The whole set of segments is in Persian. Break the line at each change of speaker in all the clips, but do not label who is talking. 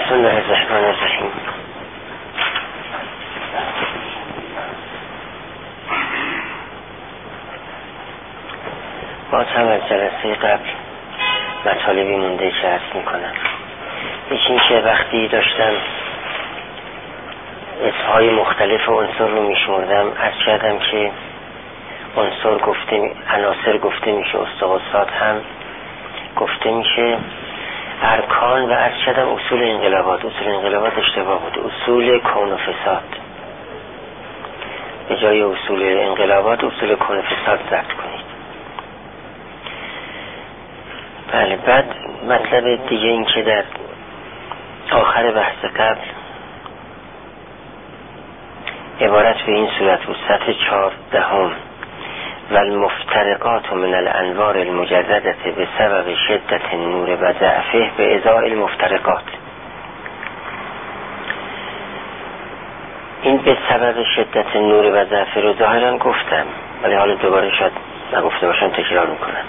بسم الله الرحمن الرحیم. باز هم از جلسه قبل مطالبی مونده که عرض میکنم. یکی این که وقتی داشتم اسمهای مختلف عنصر رو میشمردم، عرض کردم که عنصر گفته، عناصر گفته میشه، استقاصات هم گفته میشه، ارکان و عرض کردم اصول انقلابات. اصول انقلابات اشتباه بود، اصول کون و فساد. به جای اصول انقلابات اصول کون و فساد ضبط کنید. بله. بعد مطلب دیگه این که در آخر بحث قبل عبارت به این صورت بود: سطح 14 و المفترقات من الانوار المجردة به سبب شدت نور و ضعفه به ازاء المفترقات. این به سبب شدت نور و ضعفه رو ظاهرا گفتم، ولی حالا دوباره شاید نگفته باشم، تکرار میکنم.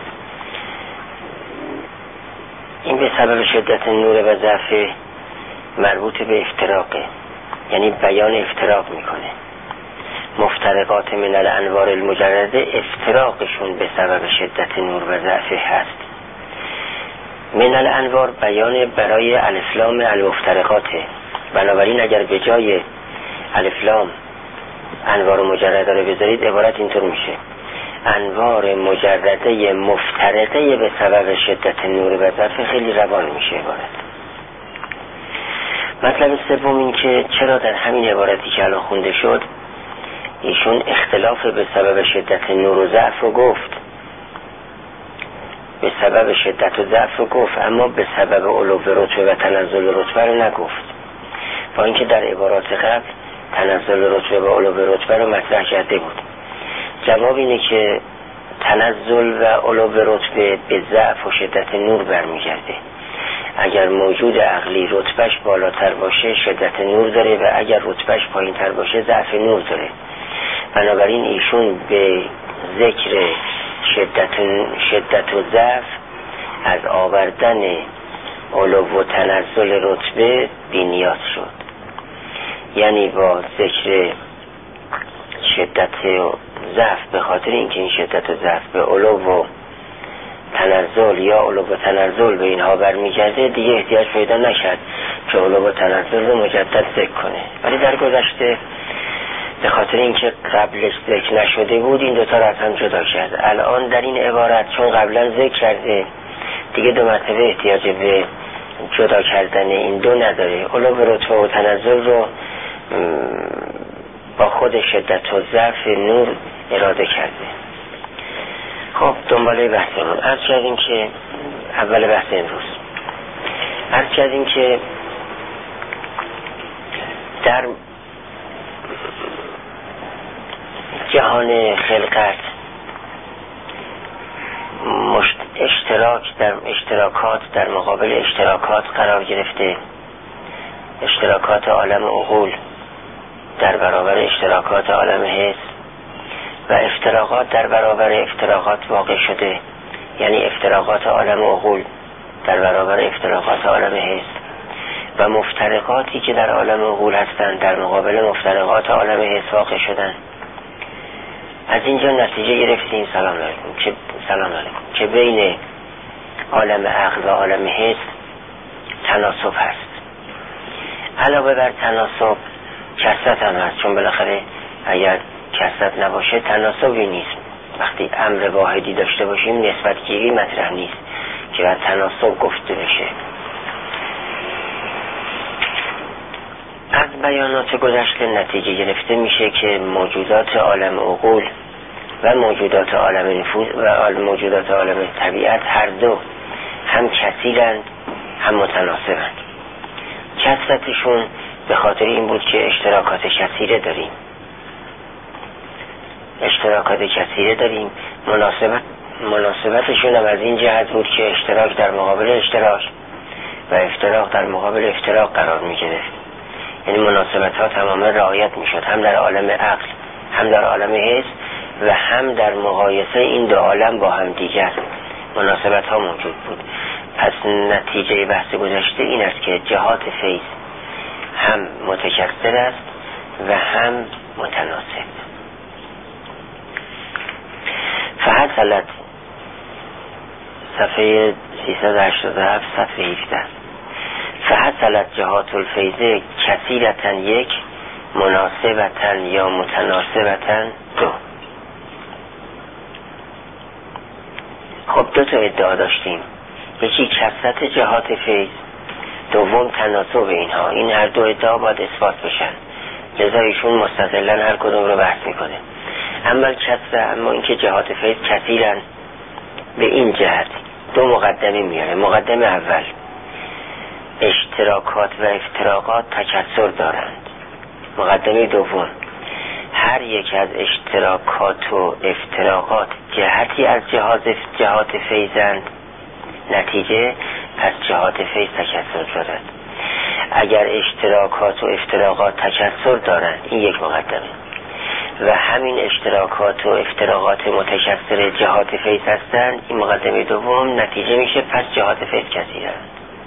این به سبب شدت نور و ضعفه مربوط به افتراقه، یعنی بیان افتراق میکنه. مفترقات من الانوار المجرده افتراقشون به سبب شدت نور و ضعفه هست. من الانوار بیان برای الف لام المفترقاته، بنابراین اگر به جای الف لام انوار مجرده رو بذارید عبارت اینطور میشه: انوار مجرده مفترقه به سبب شدت نور و ضعفه. خیلی روان میشه عبارت. مطلب سوم این که چرا در همین عبارتی که الان خونده شد ایشون اختلاف به سبب شدت نور و ضعف رو گفت، به سبب شدت و ضعف رو گفت، اما به سبب علو رتبه و تنزل رتبه رو نگفت، با اینکه در عبارات قبل تنزل رتبه و علو رتبه رو مطرح کرده بود. جواب اینه که تنزل و علو رتبه به ضعف و شدت نور برمیگرده. اگر موجود عقلی رتبهش بالاتر باشه شدت نور داره و اگر رتبهش پایین تر باشه ضعف نور داره. بنابراین ایشون به ذکر شدت و ضعف از آوردن علو و تنزل رتبه بی‌نیاز شد، یعنی با ذکر شدت و ضعف به خاطر اینکه این شدت و ضعف به علو و تنزل یا علو و تنزل به اینها برمیگرده، دیگه احتیاج پیدا نشد که علو و تنزل رو مجدد ذکر کنه. ولی در گذشته به خاطر اینکه قبلش ذکر نشده بود این دوتا رو از هم جدا کرد. الان در این عبارت چون قبلا ذکر کرده دیگه دو مرتبه احتیاج به جدا کردن این دو نداره. علو و رتبه و تنزل رو با خود شدت و ضعف نور اراده کرده. خب دنباله بحثمون عرض کردیم که اول بحث امروز عرض کردیم که در جهان خلقت اشتراک در اشتراکات در مقابل اشتراکات قرار گرفته. اشتراکات عالم عقول در برابر اشتراکات عالم حس و افتراقات در برابر افتراقات واقع شده، یعنی افتراقات عالم عقول در برابر افتراقات عالم حس و مفترقاتی که در عالم عقول هستند در مقابل مفترقات عالم حس واقع شدن. از اینجا نتیجه گرفتیم سلام علیکم که بین عالم عقل و عالم حس تناسب هست. علاوه بر تناسب کثرت هم هست، چون بالاخره اگر کثرت نباشه تناسبی نیست. وقتی امر واحدی داشته باشیم نسبت گیری مطرح نیست که باید تناسب گفته بشه. از بیانات گذشته نتیجه گرفته میشه که موجودات عالم عقول و موجودات عالم نفوس و موجودات عالم طبیعت هر دو هم کثیرند هم متناسبند. کثرتشون به خاطر این بود که اشتراکات کثیره داریم. مناسبتشون هم از این جهت بود که اشتراک در مقابل اشتراک و افتراق در مقابل افتراق قرار می گرفت. یعنی مناسبت ها تماما رعایت می شد، هم در عالم عقل هم در عالم حس و هم در مقایسه این دو عالم با هم دیگر مناسبت ها موجود بود. پس نتیجه بحث گذشته این است که جهات فیض هم متکثر است و هم متناسب. فحصلت صفحه 387 صفحه 17. فحصلت جهات الفیض کثیرتن یک، مناسبتن یا متناسبتن دو. خب دو تا ادعا داشتیم، یکی کثرت جهات فیض، دوم تناسب اینها. این هر دو ادعا باید اثبات بشن، لذا ایشون مستقلا هر کدوم رو بحث میکنه. اما اینکه جهات فیض کثیرن، به این جهت دو مقدمه میاره. مقدمه اول، اشتراکات و افتراقات تکثر دارند. مقدمه دوم، هر یک از اشتراکات و افتراقات جهتی از جهات فیضند، نتیجه پس جهات فیض تکثر دارد. اگر اشتراکات و افتراقات تکثر دارند، این یک مقدمه، و همین اشتراکات و افتراقات متکثر جهات فیض هستند، این مقدمه دوم، نتیجه میشه پس جهات فیض کثیرند.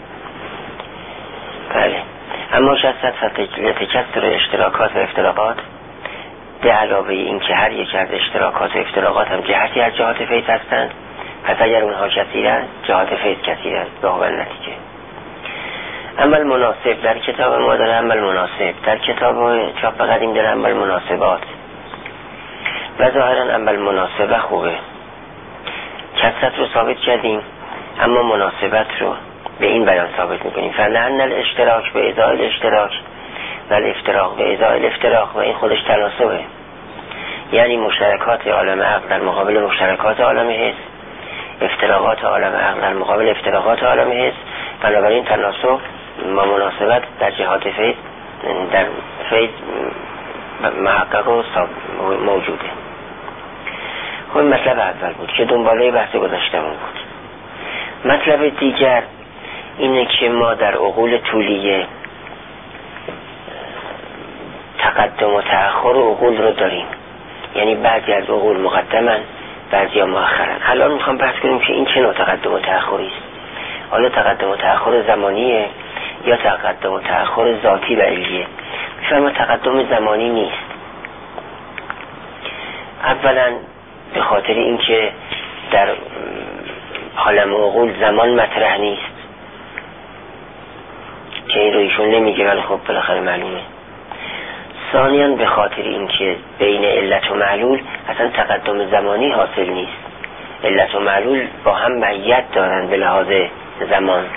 بله. اما تکثر اشتراکات و افتراقات به علاوه این که هر یک از اشتراکات و افتراقات هم جهتی از جهات فیض هستند، پس اگر اونها کثیرند جهات فیض کثیرند به حال نتیجه. عمل مناسب در کتاب ما داره، عمل مناسب در کتاب چاپ قدیم داره عمل مناسبات، و ظاهرا عمل مناسبه خوبه. کثرت رو ثابت کردیم، اما مناسبت رو به این بیان ثابت میکنیم. فلعن الاشتراک به ازای الاشتراک و الافتراق به ازای الافتراق، و این خودش تناسبه، یعنی مشترکات عالم عقل در مقابل مشترکات عالم حس، افتراقات عالم عقل در مقابل افتراقات عالم حس. بنابراین تناسب و مناسبت در جهات فیض، در فیض محقق و موجوده. خب مطلب اول بود که دنباله بحث گذشتمون بود. مطلب دیگر اینه که ما در عقول طولیه تقدم و تأخر عقول رو داریم، یعنی بعضی از عقول مقدمن، بعضی ها مؤخرن. الان میخوام بحث کنیم که این چه نوع تقدم و تأخری است. حالا تقدم و تأخر زمانیه یا تقدم و تأخر ذاتی و علیه؟ میفرما تقدم زمانی نیست. اولا به خاطر اینکه در عالم عقول زمان مطرح نیست، که این رو ایشون نمیگه ولی خب بالاخره معلومه. ثانیاً به خاطر اینکه بین علت و معلول اصلا تقدم زمانی حاصل نیست. علت و معلول با هم معیت دارن به لحاظ زمان.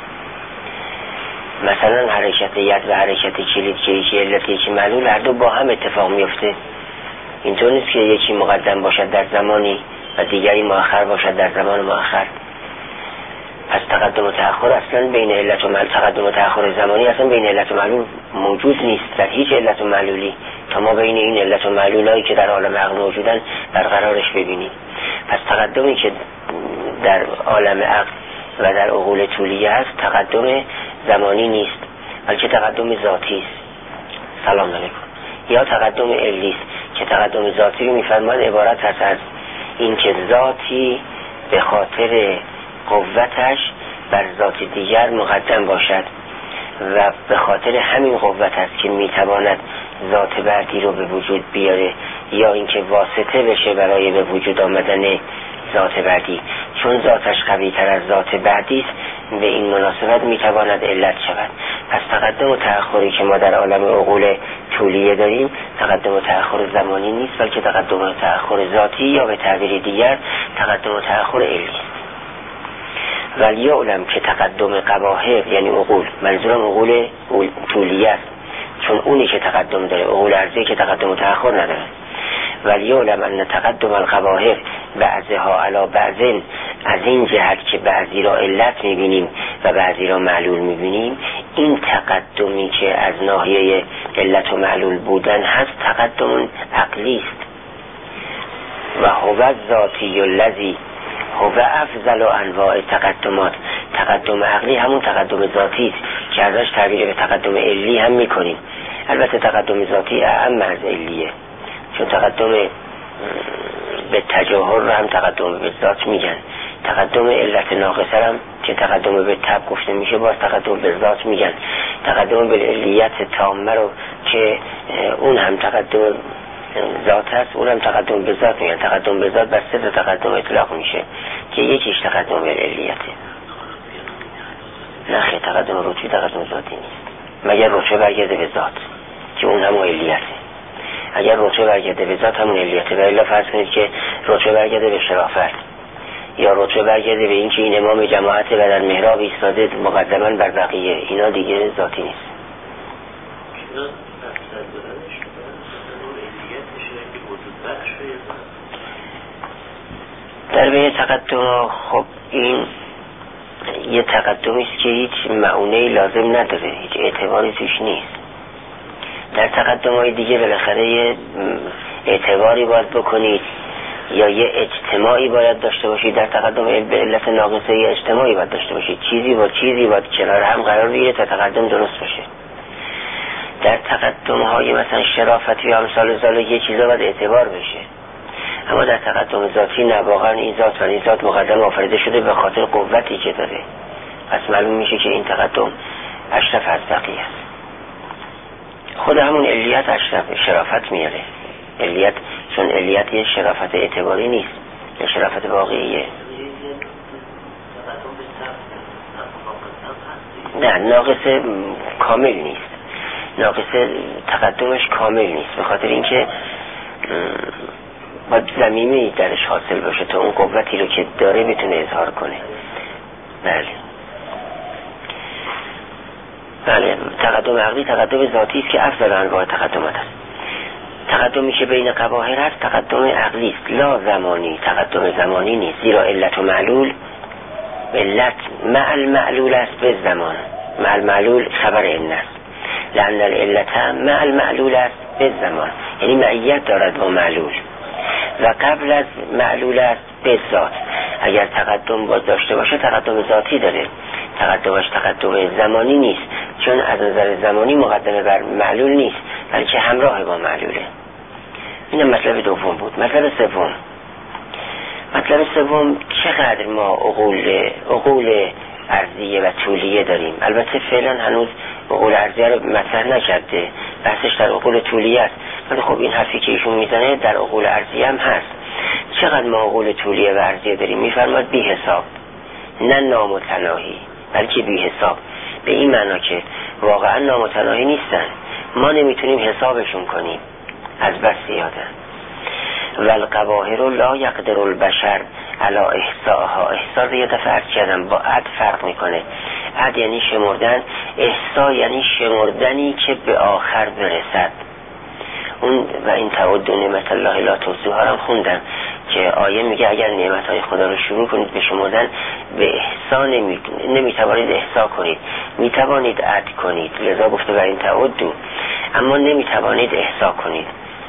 مثلا حرکت ید و حرکت کلید که یکی علت یکی معلول، هر دو با هم اتفاق میفته. اینطور نیست که یکی مقدم باشد در زمانی و دیگری مؤخر باشد در زمان مؤخر. پس تقدم و تأخر اصلا بین علت و معلول، تقدم و تأخر زمانی اصلا بین علت و معلول موجود نیست در هیچ علت و معلولی، تا ما بین این علت و معلولایی که در عالم عقل موجودن برقرارش ببینیم. پس تقدمی که در عالم عقل و در عقول طولیه هست تقدم زمانی نیست، بلکه تقدم ذاتی است. سلام علیکم. یا تقدم علی است که تقدم ذاتی رو میفرمان عبارت هست از این که ذاتی به خاطر قوتش بر ذات دیگر مقدم باشد و به خاطر همین قوت است که میتواند ذات بعدی رو به وجود بیاره، یا اینکه واسطه بشه برای به وجود آمدن ذات بعدی. چون ذاتش قوی تر از ذات بعدی است، به این مناسبت میتواند علت شود. پس تقدم و تأخری که ما در عالم عقول طولیه داریم تقدم و تأخر زمانی نیست، بلکه تقدم و تأخر ذاتی، یا به تعبیر دیگر تقدم و تأخر علی است. ولی علم که تقدم قواهر یعنی عقول، منظورم عقول طولیه است، چون اونی که تقدم داره، عقول ارضی که تقدم و تأخر نداره. ولی علم ان تقدم القواهر بعضها علی بعضن، از این جهت که بعضی را علت میبینیم و بعضی را معلول میبینیم، این تقدمی که از ناحیه علت و معلول بودن هست تقدم عقلی است. و هو ذاتی الذی هو افضل انواع تقدمات. تقدم عقلی همون تقدم ذاتی است که ازش تعبیر به تقدم علی هم میکنیم. البته تقدم ذاتی اهم از علیه، چون تقدم به تجاهر رو هم تقدم به ذات میگن. تقدم علت ناقصه هم که تقدم به تب گفته میشه باز تقدم به ذات میگن. تقدم به علیت تامه رو که اون هم تقدم ذات هست اون هم تقدم به ذات میگن. تقدم به ذات بر سه تا تقدم اطلاق میشه که یکیش تقدم به علیته. نه خیلی تقدم رتبی تقدم ذاتی نیست مگر رتبه برگرده به ذات که اون هم علیته. اگر رتبه برگرده به ذات همون علیته. و الا فرض کنید که رتبه برگرده به شرافت یا رتبه برگرده به این که این امام جماعت و در محراب ایستاده مقدما بر بقیه، اینا دیگه ذاتی نیست. در بین تقدم خب این یه تقدمی است که هیچ معونه‌ای لازم نداره، هیچ اعتباری توش نیست. در تقدم‌های دیگه بالاخره یه اعتباری باید بکنید یا یه اجتماعی باید داشته باشید. در تقدم به علت ناقصه یه اجتماعی باید داشته باشید، چیزی با چیزی باید کنار هم قرار بگیره تا تقدم درست باشه. در تقدم‌های مثلا شرافتی یا امثال ذالک یه چیزا باید اعتبار بشه، اما در تقدم ذاتی نه، واقعا این ذات و این ذات مقدم آفریده شده به خاطر قوتی که داره. پس معلوم میشه که این تقدم اشرف از بقیه است. خود همون علیت اشرف شرافت میاره. علیت چون علیت یه شرافت اعتباری نیست، یه شرافت واقعیه. نه ناقص کامل نیست، ناقص تقدمش کامل نیست به خاطر اینکه باید ضمیمه‌ای درش حاصل باشه تا اون قوتی رو که داره بتونه اظهار کنه. بله تقدم عقلی تقدم ذاتی است که افضل انواع تقدمات است. تقدمی که بین قباحر هست تقدم عقلی است لا زمانی، تقدم زمانی نیست، زیرا علت و معلول، علت مع المعلول است به زمان، مع المعلول خبر ان است، لأن العلت مع المعلول است به زمان، یعنی معیت دارد با معلول و قبل از معلول است به ذات. اگر تقدم باز داشته باشه تقدم ذاتی داره، تقدمش تقدم زمانی نیست چون از نظر زمانی مقدمه بر معلول نیست بلکه همراه با معلوله. این مطلب دوم بود. مطلب سوم چقدر ما عقول ارضیه و طولیه داریم. البته فعلا هنوز عقول ارضیه رو مطرح نکرده، بحثش در عقول طولیه است، ولی خب این حرفی که ایشون میزنه در عقول ارضیه هم هست. چقدر ما عقول طولیه و ارضیه داریم؟ میفرماد بی حساب، نه نامتناهی بلکه بی حساب، به این معنا که واقعا نامتناهی نیستن، ما نمیتونیم حسابشون کنیم از بس زیادن. والقباحر لا یقدر البشر علی احصاها. احصا یه دفعه عرض کردم با عد فرق میکنه. عد یعنی شمردن، احصا یعنی شمردنی که به آخر برسد. اون و این تعد نعمت الله لا تحصوها هم خوندم که آیه میگه اگر نعمتهای خدا رو شروع کنید به شمردن به احصا نمیتوانید احصا کنید، میتوانید عد کنید، لذا گفته و این تعدو، اما نمیتوانید احصا کنید.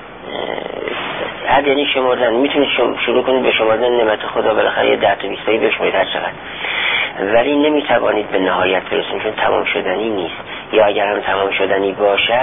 عد یعنی شمردن، میتونید شروع کنید به شمردن نعمت خدا، بالاخره یه 10 تا 20 تایی بشمرید هر چقدر، ولی نمیتوانید به نهایت برسید چون تمام شدنی نیست. یا اگر هم تمام شدنی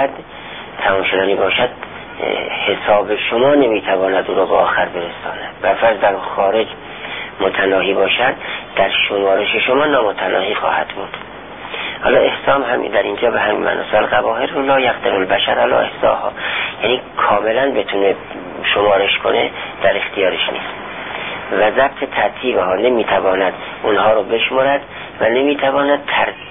باشد حساب شما نمیتواند او را به آخر برساند. برفرض در خارج متناهی باشد در شمارش شما نامتناهی خواهد بود. حالا احسام همین در اینجا به همین معنی است. القباحر لا یقدر البشر علی احصاها، یعنی کاملا بتونه شمارش کنه در اختیارش نیست. و ضبط ترتیبها، نمیتواند اونها رو بشمارد و نمیتواند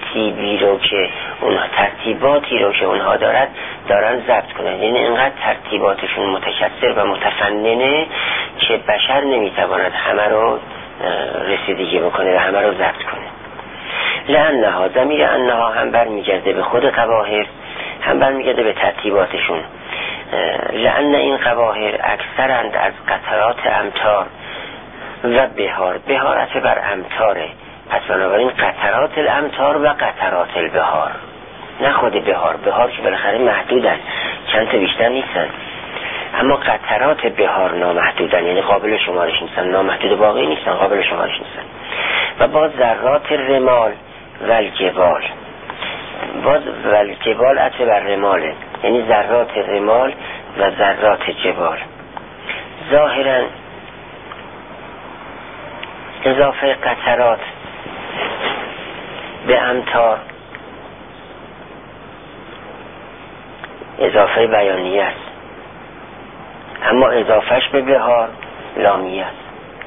ترتیباتی رو که اونها دارن ضبط کنه، یعنی اینقدر ترتیباتشون متکثر و متفننه که بشر نمیتواند همه رو رسیدگی بکنه و همه رو ضبط کنه. لأنها، ضمیر انها هم برمیگرده به خود قباحر، هم برمیگرده به ترتیباتشون. لأن این قباحر اکثرند از قطرات امطار و بهار عطف بر امطاره، پس بنابراین قطرات الامطار و قطرات البهار، نه خود بهار که بالاخره محدودن، چند تا بیشتر نیستن، اما قطرات بهار نامحدودن، یعنی قابل شمارش نیستن، نامحدود باقی نیستن، قابل شمارش نیستن. و باز ذرات رمال و الجبال، باز و الجبال عطف بر رماله، یعنی ذرات رمال و ذرات جبال. ظاهرا اضافه قطرات به امطار اضافه بیانیه است، اما اضافهش به بهار لامیه است.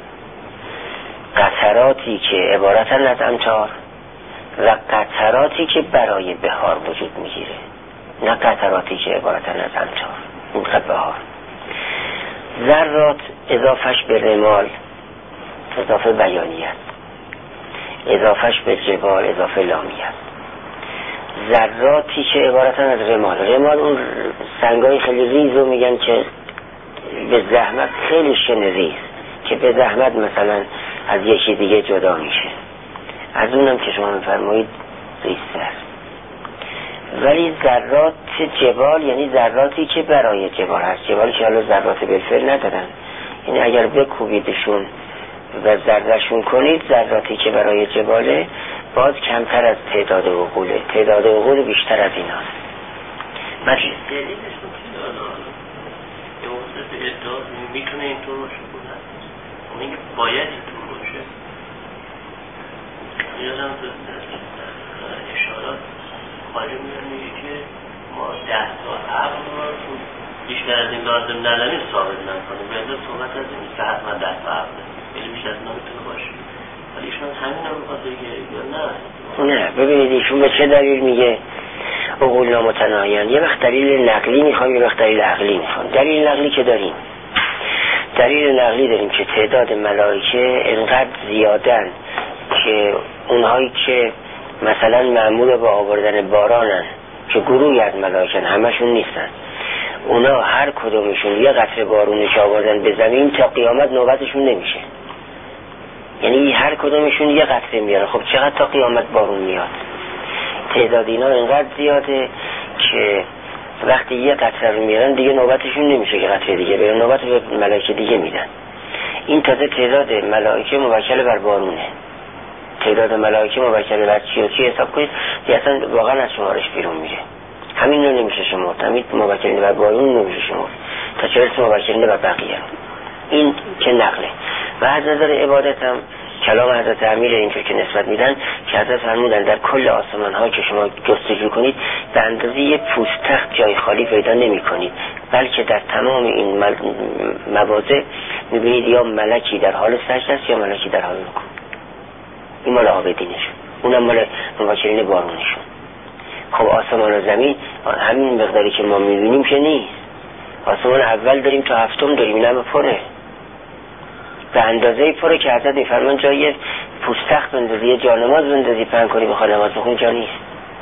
قطراتی که عبارتن از امطار و قطراتی که برای بهار وجود میگیره، نه قطراتی که عبارتن از امطار این بهار. ذرات اضافهش به رمال اضافه بیانیه است، اضافهش به جبال اضافه لامیه است. ذراتی که عبارتن از رمال اون سنگای خیلی ریزو میگن که به زحمت خیلی شنریز که به زحمت مثلا از یکی دیگه جدا میشه، از اونم که شما میفرمایید ریزتر. ولی ذرات جبال یعنی ذراتی که برای جبال هست، جبالی که حالا ذرات بالفعل ندارن، یعنی اگر بکوبیدشون و ذرهشون کنید، ذراتی که برای جباله باز کمتر از تعداد عقوله، تعداد عقول بیشتر از این هست.
میتونه اینطور باشه بودن اونی که باید اینطور باشه. یادم اشارات خواهی میگه که ما 10 تا عقل رو بیشتر از این لازم نداریم ثابت نکنیم. به صحبت از این که حتما 10 تا عقل خیلی بیشتر از اینا میتونه باشه، ولی ایشون همین هم میخواد بگه یا
نه. ببینید ایشون به چه دلیل میگه عقول نامتناهیان؟ یه وقت دلیل نقلی میخوام، یه وقت دلیل عقلی میخوام. دلیل نقلی که داریم، دلیل نقلی داریم که تعداد ملائکه انقدر زیادن که اونهایی که مثلا مأمور با آوردن بارانن که گروهی از ملائکه همشون نیستن، اونا هر کدومشون یه قطره بارونی که آوردن به زمین تا قیامت نوبتشون نمیشه. یعنی هر کدومشون یه قطره میاره. خب چقدر تا قیامت بارون میاد؟ تعداد اینا انقدر زیاده که وقتی یه قطره رو میارن دیگه نوبتشون نمیشه که قطره دیگه برن، نوبت به ملائکه دیگه میدن. این تازه تعداد ملائکه موکل بر بارونه. تعداد ملائکه موکل بر چی و چی حساب کنید دیگه اصلا واقعا از شمارش بیرون میره. همین رو نمیشه شمرد، همین موکلین بر بارون نمیشه شمرد تا 40 موکلین بر بقیه. این که نقله. و از نظر عبادت هم کلام حضرت امیر اینطور که نسبت میدن که حضرت فرمودن در کل آسمان ها که شما جستجو کنید به اندازه یه پوستخت جای خالی پیدا نمی کنید، بلکه در تمام این مواضع میبینید یا ملکی در حال سجده است یا ملکی در حال رکوع. این مال عابدینشون، اونم مال موکلین بارونشون. خب آسمان و زمین همین مقداری که ما میبینیم که نیست. آسمان اول داریم تا هفتم داریم، این همه پره، به اندازه پره که حضرت میفرمان جای پوستخت بندازی، یه جانماز بندازی پهن کنی بخواد نماز بخونی جا نیست.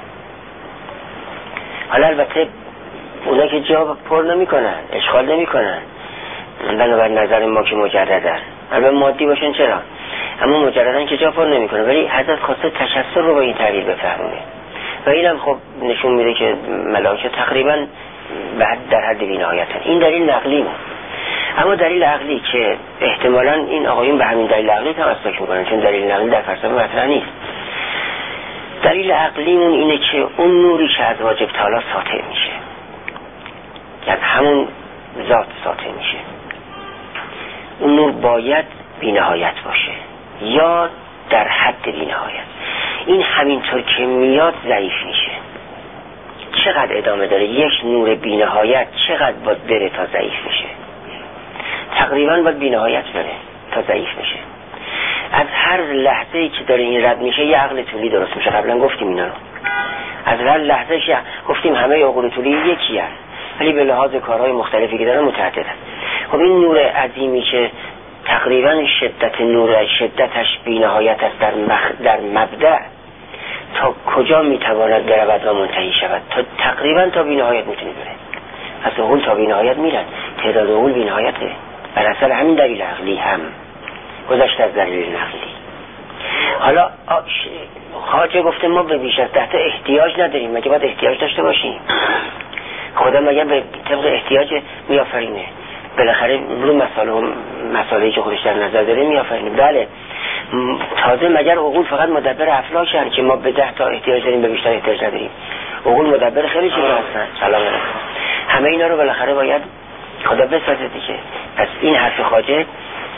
حالا البته اونا که جا پر نمی کنن، اشغال نمی کنن، بنابر نظر ما که مجردن، البته مادی باشن چرا، اما مجردن که جا پر نمی کنن. ولی حضرت خواسته تشسر رو با این تعبیر بفهمونه و اینم خب نشون میده که ملائکه تقریبا در حد بی‌نهایتن. این دلیل نقلی بود. اما دلیل عقلی که احتمالاً این آقایون به همین دلیل عقلی تمسک میکنن، چون دلیل نقلی در فلسفه مطرح نیست. دلیل عقلیمون اینه که اون نوری که از واجب تعالی ساطع میشه، که از همون ذات ساطع میشه، اون نور باید بی‌نهایت باشه یا در حد بی‌نهایت. این همینطور که میاد ضعیف میشه. چقدر ادامه داره یک نور بی‌نهایت؟ چقدر باید بره تا ضعیف میشه؟ تقریبا باید بی‌نهایت بره تا ضعیف میشه. از هر لحظه‌ای که داره این رد میشه یه عقل طولی درست میشه. قبلا گفتیم اینا رو. از هر لحظه‌اش گفتیم همه عقول طولی یکی هست، ولی به لحاظ کارهای مختلفی که داره متعددن. خب این نور عظیمی که تقریبا شدتش بی‌نهایت است در مبدأ، تا کجا میتواند برود و منتهی شود؟ تا تقریبا تا بی‌نهایت میتونه بره. از عقول تا بی‌نهایت میرن، تعداد عقول بی‌نهایته. بر اثر همین دلیل عقلی هم گذشته از دلیل نقلی. حالا خواجه گفته ما به بیش از 10 تا احتیاج نداریم، مگه باید احتیاج داشته باشیم؟ خدا مگه به طبق احتیاج میآفرینه؟ بالاخره رو مسائلی که خودش در نظر داره میآفرینه. بله، تازه مگر عقول فقط مدبر افلاکن که ما به 10 تا احتیاج داریم به بیشتر احتیاج نداریم؟ عقول مدبر خیلی چیزا هستن. سلام علیکم. همه اینا رو بالاخره باید خدا بسازه دیگه. پس این حرف خواجه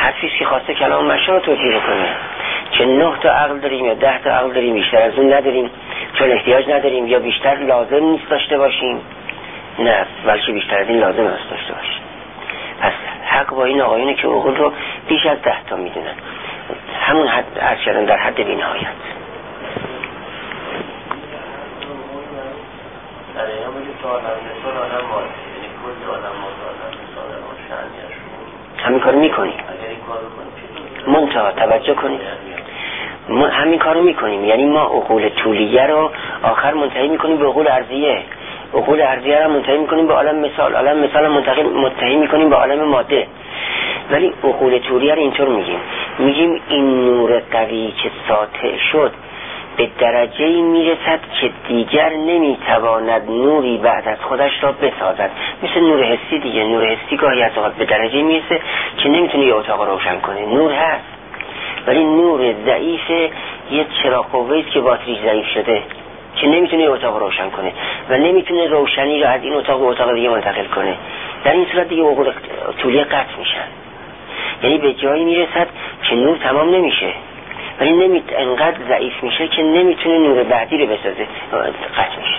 حرفیست که خواسته کلام مشا رو توجیه کنه که 9 تا عقل داریم یا 10 تا عقل داریم، بیشتر از اون نداریم چون احتیاج نداریم، یا بیشتر لازم نیست داشته باشیم، نه بلکه بیشتر از این لازم است داشته باشیم. پس حق با این آقایونه که عقول رو بیش از 10 تا میدونن، همون حد عرض کردن در حد بی‌نهایت.
در اینا میگه که آدم مثال آدم ماده، یعنی کل آدم ماده آدم مثال آدم شعنیش
همین کارو میکنیم.
اگر این کار رو کنیم
منتها توجه کنیم ما همین کارو میکنیم، یعنی ما عقول طولیه رو آخر منتهی میکنیم به عقول عرضیه، عقول عرضیه رو منتهی میکنیم به عالم مثال، عالم مثال منتهی میکنیم به عالم ماده. ولی عقول طولیه رو اینطور میگیم این نور قوی که ساطع شد به درجه‌ای میرسد که دیگر نمیتواند نوری بعد از خودش را بسازد. مثل نور حسی دیگه، نور حسی گاهی از اوقات به درجه‌ای میرسه که نمیتونه یه اتاق روشن کنه، نور هست ولی نور ضعیف یه چراغ قوه‌ای که باتریش ضعیف شده که نمیتونه یه اتاق روشن کنه و نمیتونه روشنی رو از این اتاق به اتاق دیگه منتقل کنه. در این صورت دیگه عقول طولیه قطع میشن، یعنی به جایی میرسد که نور تمام نمیشه ولی انقدر ضعیف میشه که نمیتونه نور بعدی رو بسازه، قطع میشه.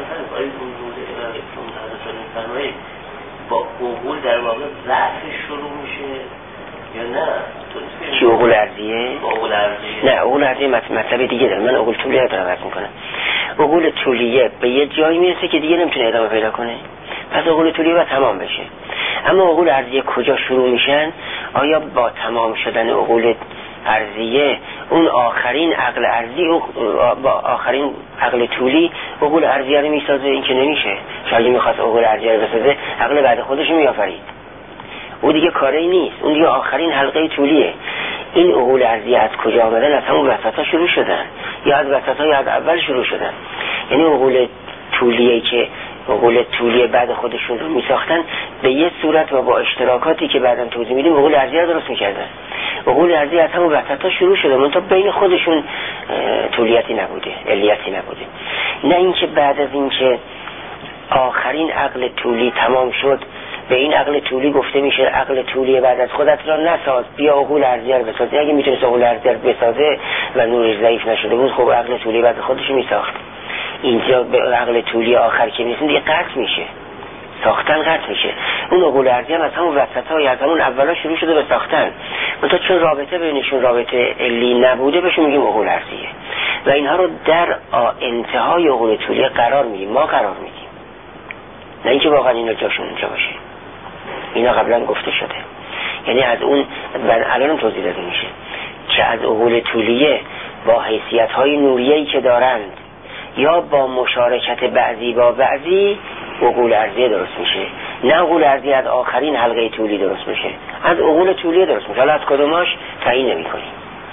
با عقول در واقع ضعف شروع میشه یا نه؟
چی عقول عرضیه؟
عقول عرضیه؟
نه عقول عرضیه مطلب دیگه داره، من عقول طولیه دارم عرض میکنم. عقول طولیه به یه جایی میرسه که دیگه نمیتونه ادامه پیدا کنه، پس عقول طولیه باید تمام بشه. اما عقول عرضیه کجا شروع میشن؟ آیا با تمام شدن عقول عرضیه اون آخرین عقل عرضی با آخرین عقل طولی عقول عرضیه رو میسازه؟ این که نمیشه. شاید میخواست عقول عرضیه رو بسازه عقل بعد خودش رو میآفرید، او دیگه کاری نیست، اون دیگه آخرین حلقه طولیه. این عقول عرضیه از کجا آمدن؟ از همون وسطا شروع شدن، یا از وسطا یا از اول شروع شدن. یعنی عقول طولیه که عقول طولیه بعد خودشون رو میساختن به یه صورت و با اشتراکاتی که بعداً توضیح میدیم عقول عرضیه درست میکردن. عقول عرضیه از همون وسطا شروع شده، منتها بین خودشون طولیتی نبوده، علیتی نبوده. نه اینکه بعد از اینکه آخرین عقل طولی تمام شد به این عقل طولی گفته میشه عقل طولی بعد از خودت را نساز، بیا عقول عرضیه رو بساز. اگه میتونست عقول عرضیه رو بسازه و نورش ضعیف نشده بود خب عقل طولی بعد خودش میساخت. اینجا به عقل طولی آخر که میرسیم دیگه قطع میشه، ساختن قطع میشه. اون عقول عرضیه هم از همون وسطا یا از همون اولا شروع شده به ساختن، منتها چون رابطه بینشون رابطه علی نبوده بهشون میگیم عقول عرضیه و اینها رو در انتهای عقول طولی قرار میدیم، ما قرار میدیم، نه اینکه واقعا اینا جاشون اونجا باشه. اینا قبلا گفته شده، یعنی از اون الان توضیح داده میشه که از عقول طولیه با حیثیت‌های نوریه‌ای که دارند یا با مشارکت بعضی با بعضی عقول عرضیه درست میشه، نه عقول عرضیه از آخرین حلقه طولی درست میشه، از عقول طولیه درست میشه. حالا از کدوماش تعیین نمی‌کنیم.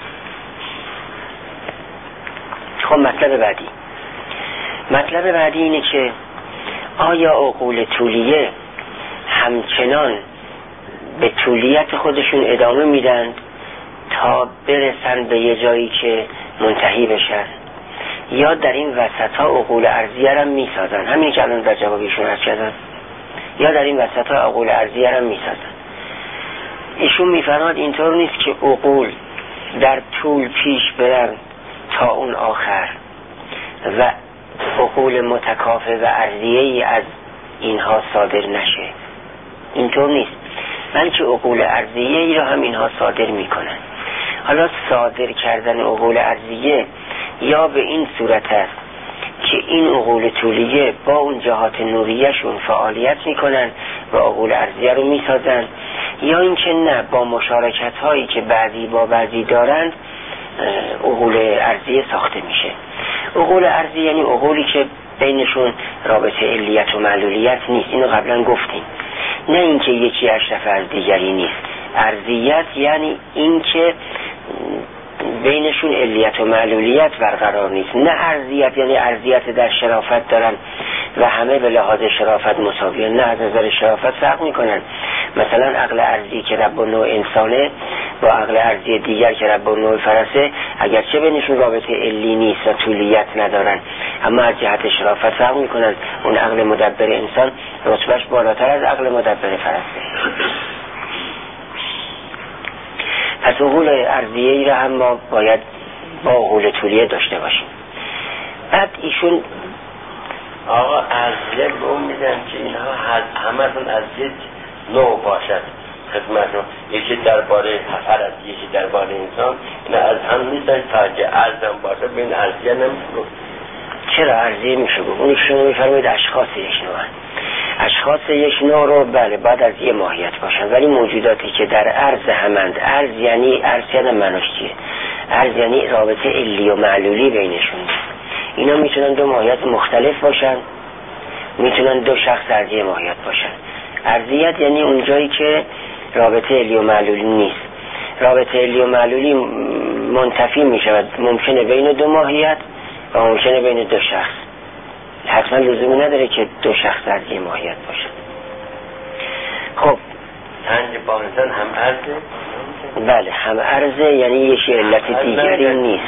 خب مطلب بعدی اینه که آیا عقول طولیه همچنان به طولیت خودشون ادامه میدن تا برسن به یه جایی که منتهی بشن، یا در این وسط ها عقول عرضیه را میسازن؟ همین که الان در جوابیشون عرض کردن، یا در این وسط ها عقول عرضیه را میسازن. ایشون میفرماد اینطور نیست که عقول در طول پیش برن تا اون آخر و عقول متکافه و عرضیه‌ای از اینها صادر نشه، اینطور نیست، بلکه عقول عرضیه‌ای را هم اینها صادر میکنن. حالا صادر کردن عقول عرضیه یا به این صورت است که این عقول طولیه با اون جهات نوریه‌شون فعالیت میکنن و عقول عرضیه رو میسازن، یا اینکه نه، با مشارکت هایی که بعضی با بعضی دارند عقول عرضیه ساخته میشه. عقول عرضیه یعنی عقولی که بینشون رابطه علیت و معلولیت نیست، اینو قبلا گفتیم. نه اینکه یکی اشرف از دیگری نیست. عرضیت یعنی اینکه بینشون علیت و معلولیت برقرار نیست. نه عرضیت یعنی عرضیت در شرافت دارن و همه به لحاظ شرافت مساویه، نه، از نظر شرافت فرق میکنن. مثلا عقل عرضی که رب النوع انسانه با عقل عرضی دیگر که رب النوع فرسه، اگرچه بینشون رابطه علی نیست و طولیت ندارن، اما از جهت شرافت فرق میکنن. اون عقل مدبر انسان رتبهش بالاتر از عقل مدبر فرسه. پس عقول ارضیه ای را هم ما باید با عقول طولیه داشته باشیم. بعد ایشون
آقا ارضیه به اون میدن که اینها همه‌تون از یک نوع باشد خدمتون، یکی درباره فرد، یکی درباره انسان، اینا از هم نیستن تا که ارزم باشه بین ارضیه نمیشه.
چرا ارضیه میشه گفت؟ اون شما میفرمایید اشخاص یک نوع، اشخاص یک نوع رو بله بعد از یه ماهیت باشن، ولی موجوداتی که در عرض همند، عرض یعنی معناش چیه؟ عرض یعنی رابطه علی و معلولی بینشون، اینا میتونن دو ماهیت مختلف باشن، میتونن دو شخص از یه ماهیت باشن. ارضیت یعنی اونجایی که رابطه علی و معلولی نیست. رابطه علی و معلولی منتفی میشود، ممکنه بین دو ماهیت و ممکنه بین دو شخص، حتما لزومی نداره که دو شخص از یه ماهیت باشن. خب
سنگ با انسان هم عرضه؟
بله هم عرضه، یعنی یه علت دیگری نیست.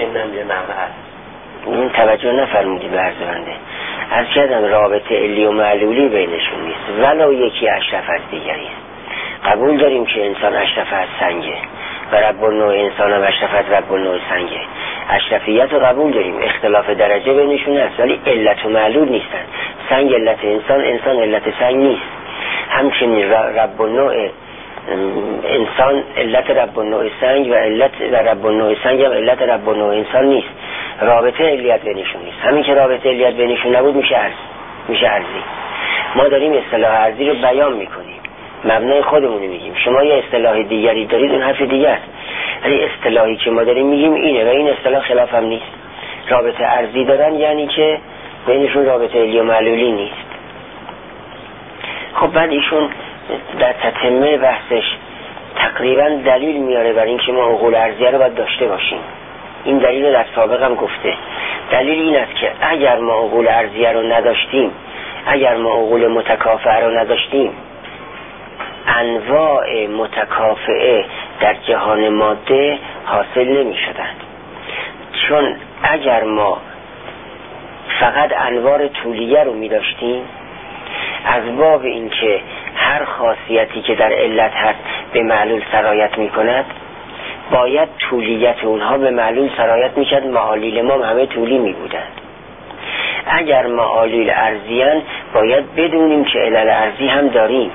این توجه نفرمودی به عرض بنده. از کردم رابطه علی و معلولی بینشون نیست، ولو یکی اشرف از دیگری است. قبول داریم که انسان اشرف از سنگه و رب النوع انسان هم اشرف از رب النوع سنگه، اشرفیت رو قبول داریم، اختلاف درجه بینشون هست، ولی علت و معلول نیستن. سنگ علت انسان، انسان علت سنگ نیست. همچنین رب النوع انسان علت رب النوع سنگ و علت رب النوع سنگ هم علت رب النوع انسان نیست. رابطه علیت بینشون نیست. همین که رابطه علیت بینشون نبود میشه ارضی. ما داریم اصطلاح ارضی رو بیان میکنیم، مبنای خودمون میگیم. شما یه اصطلاح دیگری دارید، اون حرف دیگه است، ولی اصطلاحی که ما داریم میگیم اینه و این اصطلاح خلاف هم نیست. رابطه ارضی دارن یعنی که بینشون رابطه علی و معلولی نیست. خب بعد ایشون در تتمه بحثش تقریبا دلیل میاره بر این که ما عقول ارضیه رو باید داشته باشیم. این دلیل رو در سابق هم گفته. دلیل این است که اگر ما عقول ارضیه رو نداشتیم، اگر ما عقول متکافئه رو نداشتیم، انواع متکافئه در جهان ماده حاصل نمی شدند. چون اگر ما فقط انوار طولیه رو می داشتیم، از باب این که هر خاصیتی که در علت هست به معلول سرایت می کند، باید طولیت اونها به معلول سرایت می کرد. معالیل ما همه طولی می بودند. اگر معالیل ارضیان باید بدونیم که علل ارضی هم داریم،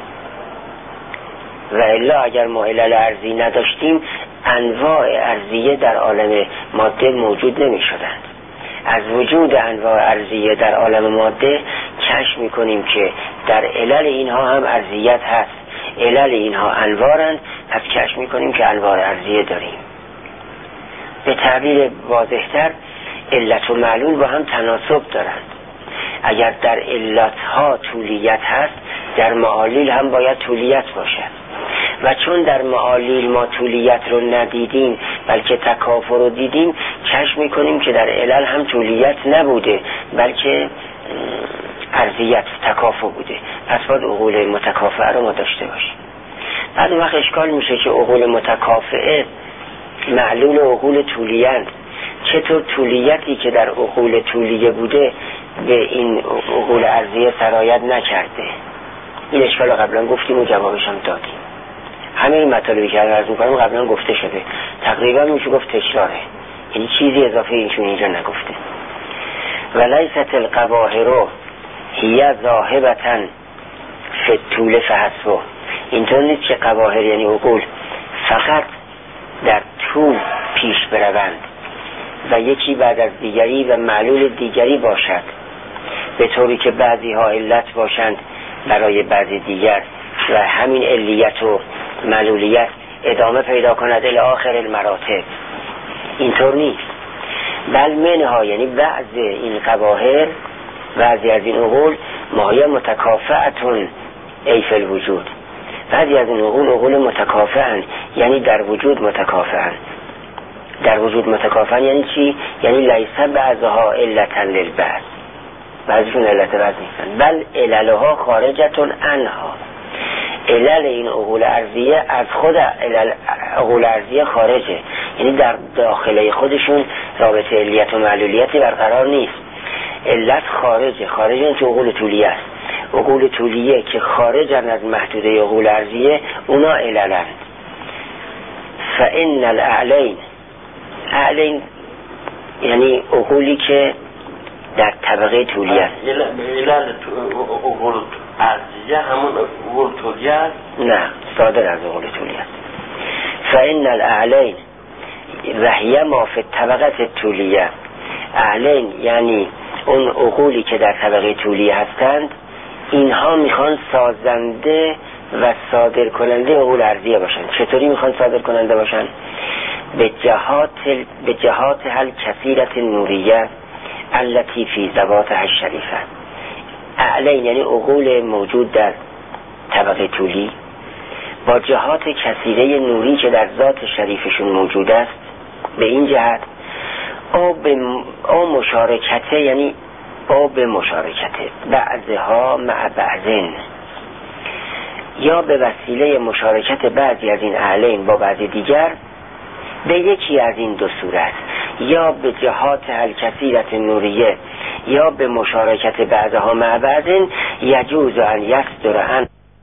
و الا اگر ما علل ارضی نداشتیم انواع ارضیه در عالم ماده موجود نمی شدند. از وجود انواع ارضیه در عالم ماده کشف می کنیم که در علل اینها هم ارضیت هست، علل اینها انوارند، پس کشف می کنیم که انوار ارضیه داریم. به تعبیر واضح‌تر علت و معلول با هم تناسب دارند. اگر در علتها طولیت هست، در معالیل هم باید طولیت باشد، و چون در معالیل ما طولیت رو ندیدیم بلکه تکافر رو دیدیم، کشف میکنیم که در علل هم طولیت نبوده بلکه ارضیت تکافر بوده. پس باید عقول متکافئه رو ما داشته باشیم. بعد وقت اشکال میشه که عقول متکافئه معلول عقول طولیه‌اند. چطور طولیتی که در عقول طولیه بوده به این عقول ارضیه سرایت نکرده؟ این اشکال قبلا گفتیم و جوابش هم دادیم. همه این مطالبی که عرض می‌کنم قبلا گفته شده، تقریبا میشه گفت تکراره، یعنی چیزی اضافه اینجا نگفته. ولیست القواهر هی ذاهبتا فی الطول فحسب. اینطور نیست که قواهر یعنی عقول فقط در طول پیش بروند و یکی بعد از دیگری و معلول دیگری باشد، به طوری که بعضی ها علت باشند برای بعضی دیگر و همین علیت و معلولیت ادامه پیدا کند الی آخر المراتب. اینطور نیست. بل منها یعنی بعض این قواهر، بعضی از این عقول ماهی متکافئتون ای فی الوجود. بعضی از این عقول متکافئن، یعنی در وجود متکافئن. در وجود متکافئن یعنی چی؟ یعنی لیس بعضها علتا للبعض، بعضیشون علت بعض نیستن، بل عللها خارجتون عنها. علل این عقول ارضیه از خود عقول ارضیه خارجه، یعنی در داخله خودشون رابطه علیت و معلولیتی برقرار نیست. علت خارجه تو عقول طولیه است. عقول طولیه که خارجن از محدوده عقول ارضیه اونا عللند. فإن الاعلین، اعلین یعنی عقولی که در طبقه طولی است.
علل عقول ارضیه همون عقول طولی است؟
نه، صادر از عقول طولی است. فإن الاعلین وهی ما فی الطبقه طولیه، اعلین یعنی اون عقولی که در طبقه طولی هستند، اینها میخوان سازنده و صادر کننده عقول ارضیه باشن. چطوری میخوان صادر کننده باشن؟ به جهات هل کثیرت نوریه التي فی ذواتها الشریفه. اعلین یعنی عقول موجود در طبقه طولی با جهات کثیره نوری که در ذات شریفشون موجود است، به این جهت او مشارکته، یعنی او به مشارکته بعضها مع بعضن، یا به وسیله مشارکت بعضی از این اعلین با بعضی دیگر به یکی از این دو صورت، یا به جهات الکثیرت نوریه یا به مشارکت بعضها مع بعضن، یجوز ان یصدر عن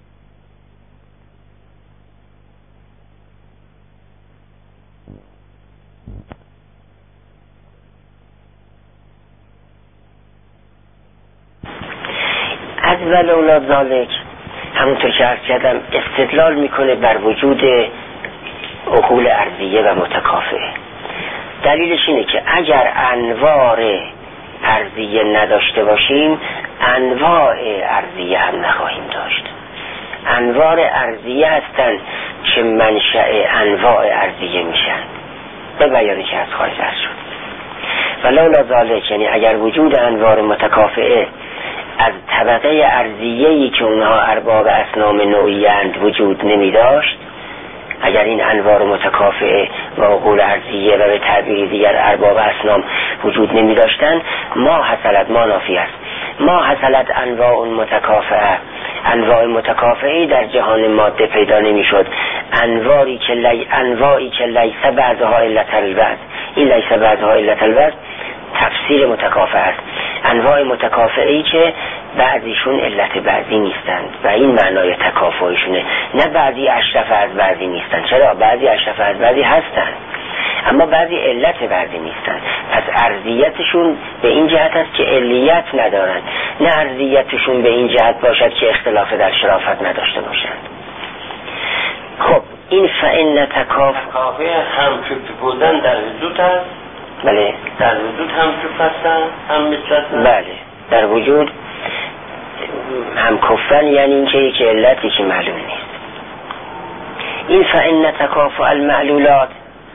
از ولولا ذالک. همونطور که عرض کردم استدلال میکنه بر وجود عقول ارضیه و متکافئه. دلیلش اینه که اگر انوار ارضیه نداشته باشیم، انواع ارضیه هم نخواهیم داشت. انوار ارضیه هستن که منشأ انواع ارضیه میشن، به بیانی که از خواهد شد. ولولا ذالک یعنی اگر وجود انوار متکافئه از طبقه ارضیه‌ای که اونها ارباب اصنام نوعی اند وجود نمی داشت، اگر این انوار متکافئه و عقول ارضیه و به تعبیر دیگر ارباب اصنام وجود نمی داشتن، ما حصلت، ما نافی است، ما حصلت انواع متکافئه، انواع متکافئه در جهان ماده پیدا نمی شد. انواعی که لیس بعضها علت البعض، این لیس بعضها علت البعض تفسیر متکافئه است. انواع متکافئه‌ای که بعضیشون علت بعضی نیستند و این معنای تکافؤشونه، نه بعضی اشرف از بعضی نیستند. چرا؟ بعضی اشرف از بعضی هستند اما بعضی علت بعضی نیستند. پس ارضیتشون به این جهت است که علیت ندارند، نه ارضیتشون به این جهت باشد که اختلاف در شرافت نداشته باشند. خب این فإن
تکافؤ هم چوب بودن در وجود است.
بله،
در وجود هم چوب هستن، هم میترسن.
بله، در وجود هم کفن، یعنی این که یک علتی که معلوم نیست. این فإن تکافؤ المعلولات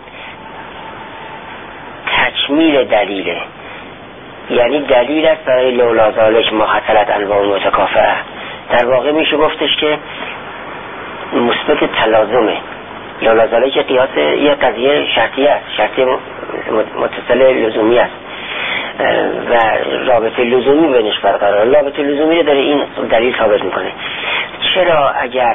تکمیل دلیله، یعنی دلیل است برای لولا ذالک ما حصلت انواع متکافئه. در واقع میشه گفتش که مثبت تلازمه. لولا ذالک قیاس یه قضیه شرطی است، شرطی متصل لزومی است و رابطه لزومی بینش برقرار. رابطه لزومی رو داره این دلیل ثابت میکنه. چرا اگر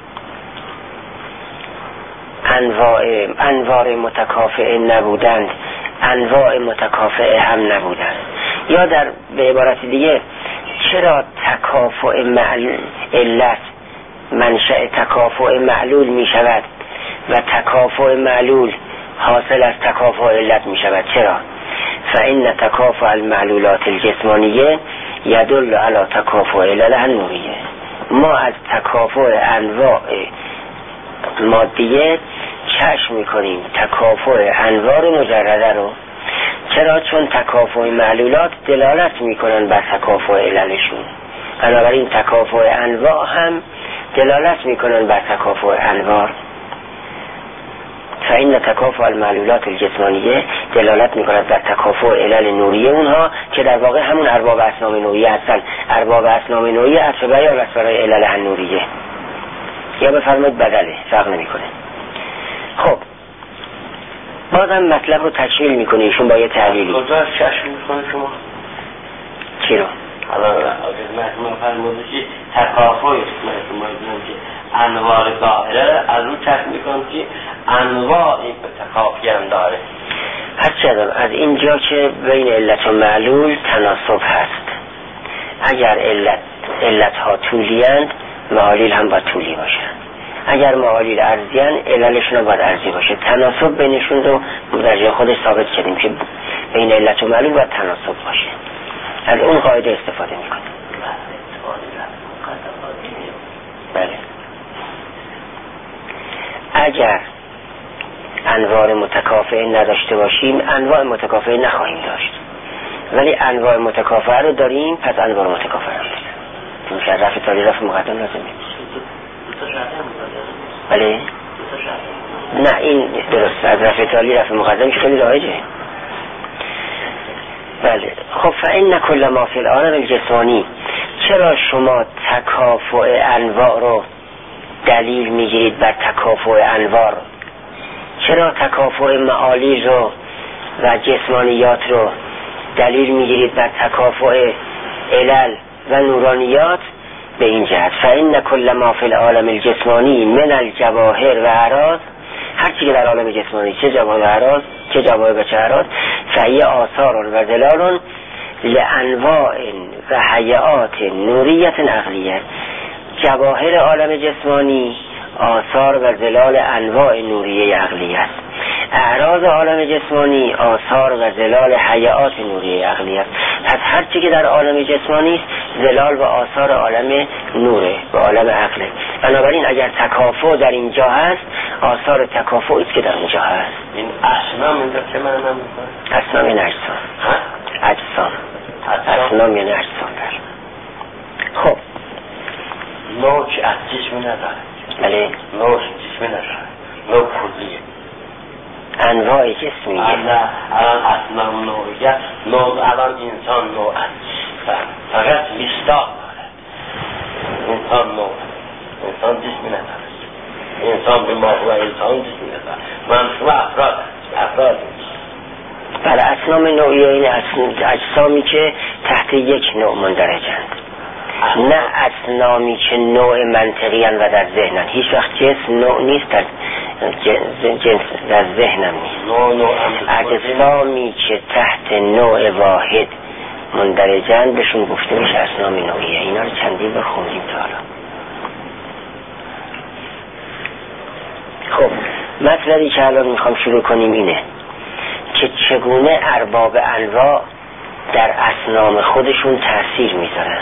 انواع متکافئه نبودند، انواع متکافئه هم نبودند؟ یا به عبارت دیگه، چرا تکافؤ علت منشأ تکافؤ معلول می شود و تکافؤ معلول حاصل از تکافؤ علت می شود؟ چرا؟ فإن تکافؤ المعلولات الجسمانیه یدل علی تکافؤ علل النوریه. ما از تکافؤ انواع مادیه کشف میکنیم تکافؤ انوار مجرده رو. چرا؟ چون تکافؤ معلولات دلالت میکنن بر تکافؤ عللشون، بنابراین تکافؤ انواع هم دلالت میکنن بر تکافؤ انوار. فإن تکافؤ المعلولات الجسمانیه دلالت میکند بر تکافؤ علل نوریه اونها که در واقع همون ارباب اصنام نوریه هستن. ارباب اصنام نوریه عطف بیان است برای علل النوریه، یا بفرمایید بدله، فرق نمیکنه. خب بازم مطلب رو تکمیل میکنه ایشون با یه تحلیلی.
کجا کشف میکنه شما؟
چی رو؟
حالا محمد فرموده که تکافؤ شما میدونم که انوار ظاهره از اون کشف میکنم که انواعی به تکافی هم داره.
هرچند از اینجا که بین علت و معلول تناسب هست، اگر علت ها طولی اند معالل هم با طولی باشن. اگر معالیل ارضیان عللشون باید ارضی باشه. تناسب بینشون رو در جای خودش ثابت کردیم که بین علت و معلول باید تناسب باشه. از اون قاعده استفاده میکنیم. بله. اگر انواع متکافئه نداشته باشیم انواع متکافئه نخواهیم داشت، ولی انواع متکافئه رو داریم، پس انواع متکافئه هم داریم. میشه رفع تالی رفع مقدم لازمه. بله؟ نه این درست، از رفع تالی رفع مقدمش خیلی رایجه. بله. خب فإن کل ما فی العالم الجسمانی، چرا شما تکافؤ انواع رو دلیل میگیرید بر تکافؤ انواع رو؟ چرا تکافؤ معالی رو و جسمانیات رو دلیل میگیرید بر تکافؤ علل و نورانیات؟ به این جهت فإن کل ما فی العالم الجسمانی من الجواهر و اعراض، هر چی که در عالم جسمانی، چه جواهر و اعراض، چه جواهر و چه اعراض، فهی آثار و ظلال لانواع و هیئات نوریت عقلیه. جواهر عالم جسمانی آثار و ظلال انواع نوریه عقلیه است. اعراض عالم جسمانی آثار و ظلال هیئات نوریه عقلیه است. پس هر چی که در عالم جسمانی است ظلال و آثار عالم نوره و عالم عقله. بنابراین اگر تکافؤ در اینجا هست، آثار تکافؤ است که در اینجا هست.
این اصنام اینجا چه معنی میکنه؟
اصنام این اجسام. اجسام. اصنام یعنی اجسام. خب
نوع که از جسمی نداره.
بله.
نوع جسمی نداره، نوع کلیه.
انواع جسمیه.
الان اصنام نوعیه، نوع الان انسان نوع است، فقط مصداق داره. انسان نوع، انسان جسمی نداره. انسان به ما و انسان جسمی نداره. منشوع افراد است، افراد است.
بله. اصنام نوعیه این اجسامی که تحت یک نوع مندرجند، نه اصنامی که نوع منطقی هستند و در ذهنند. هیچ وقت جنس نوع نیست، جنس در ذهنم نیست. اجسامی که تحت نوع واحد مندرجند بهشون گفته میشه اصنام نوعیه. اینا رو چندین بخونیم تا حالا. خب مطلبی که الان میخوام شروع کنیم اینه که چگونه ارباب انواع در اصنام خودشون تأثیر میذارن.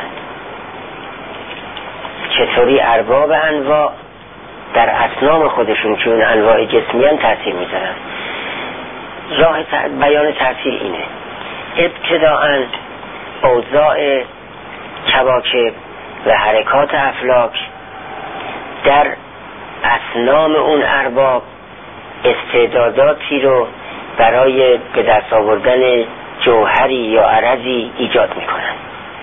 چطوری ارباب انواع در اصنام خودشون که اون انواع جسمیان تأثیر میذارن. راه بیان تأثیر اینه: ابتداءً اوضاع کواکب و حرکات افلاک در اصنام اون ارباب استعداداتی رو برای به دست آوردن جوهری یا عرضی ایجاد میکنن.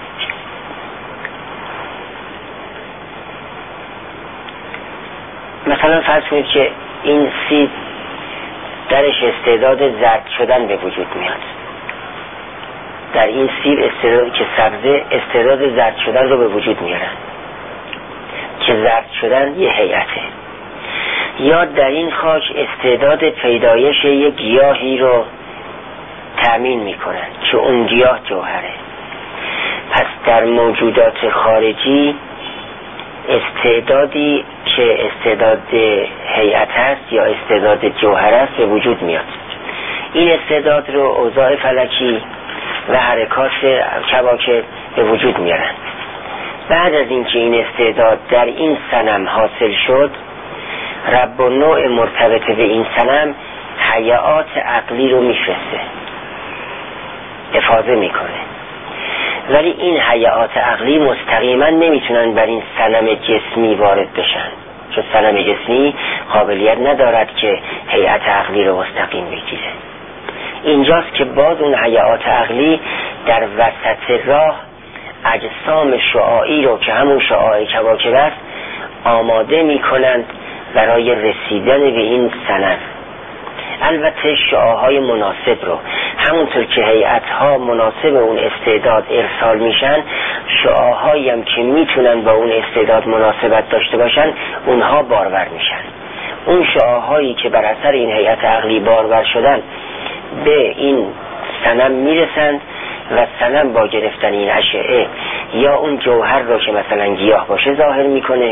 مثلا فرض کنید که این سیب درش استعداد زرد شدن به وجود میاد. در این سیب استعداد که سبزه استعداد زرد شدن رو به وجود میارن، که زرد شدن یه هیئته. یا در این خاک استعداد پیدایش یک گیاهی رو تأمین میکنن که اون گیاه جوهره. پس در موجودات خارجی استعدادی که استعداد هیئت هست یا استعداد جوهر است به وجود میاد. این استعداد رو اوضاع فلکی و حرکات کواکب به وجود میارن. بعد از اینکه این استعداد در این صنم حاصل شد، رب و نوع مرتبط به این صنم هیئات عقلی رو میفرسته، افاضه میکنه. ولی این هیئات عقلی مستقیما نمیتونن بر این صنم جسمی وارد بشن، چون صنم جسمی قابلیت ندارد که هیئت عقلی رو مستقیم بگیره. اینجاست که باز اون هیئات عقلی در وسط راه اجسام شعاعی رو که همون شعاع کواکب است آماده میکنند برای رسیدن به این صنم. البته شعاعهای مناسب رو، همونطور که هیئت‌ها مناسب اون استعداد ارسال میشن، شعاعهایی هم که میتونن با اون استعداد مناسبت داشته باشن اونها بارور میشن. اون شعاعهایی که بر اثر این هیئت عقلی بارور شدن به این صنم میرسند و صنم با گرفتن این اشعه یا اون جوهر رو که مثلا گیاه باشه ظاهر میکنه،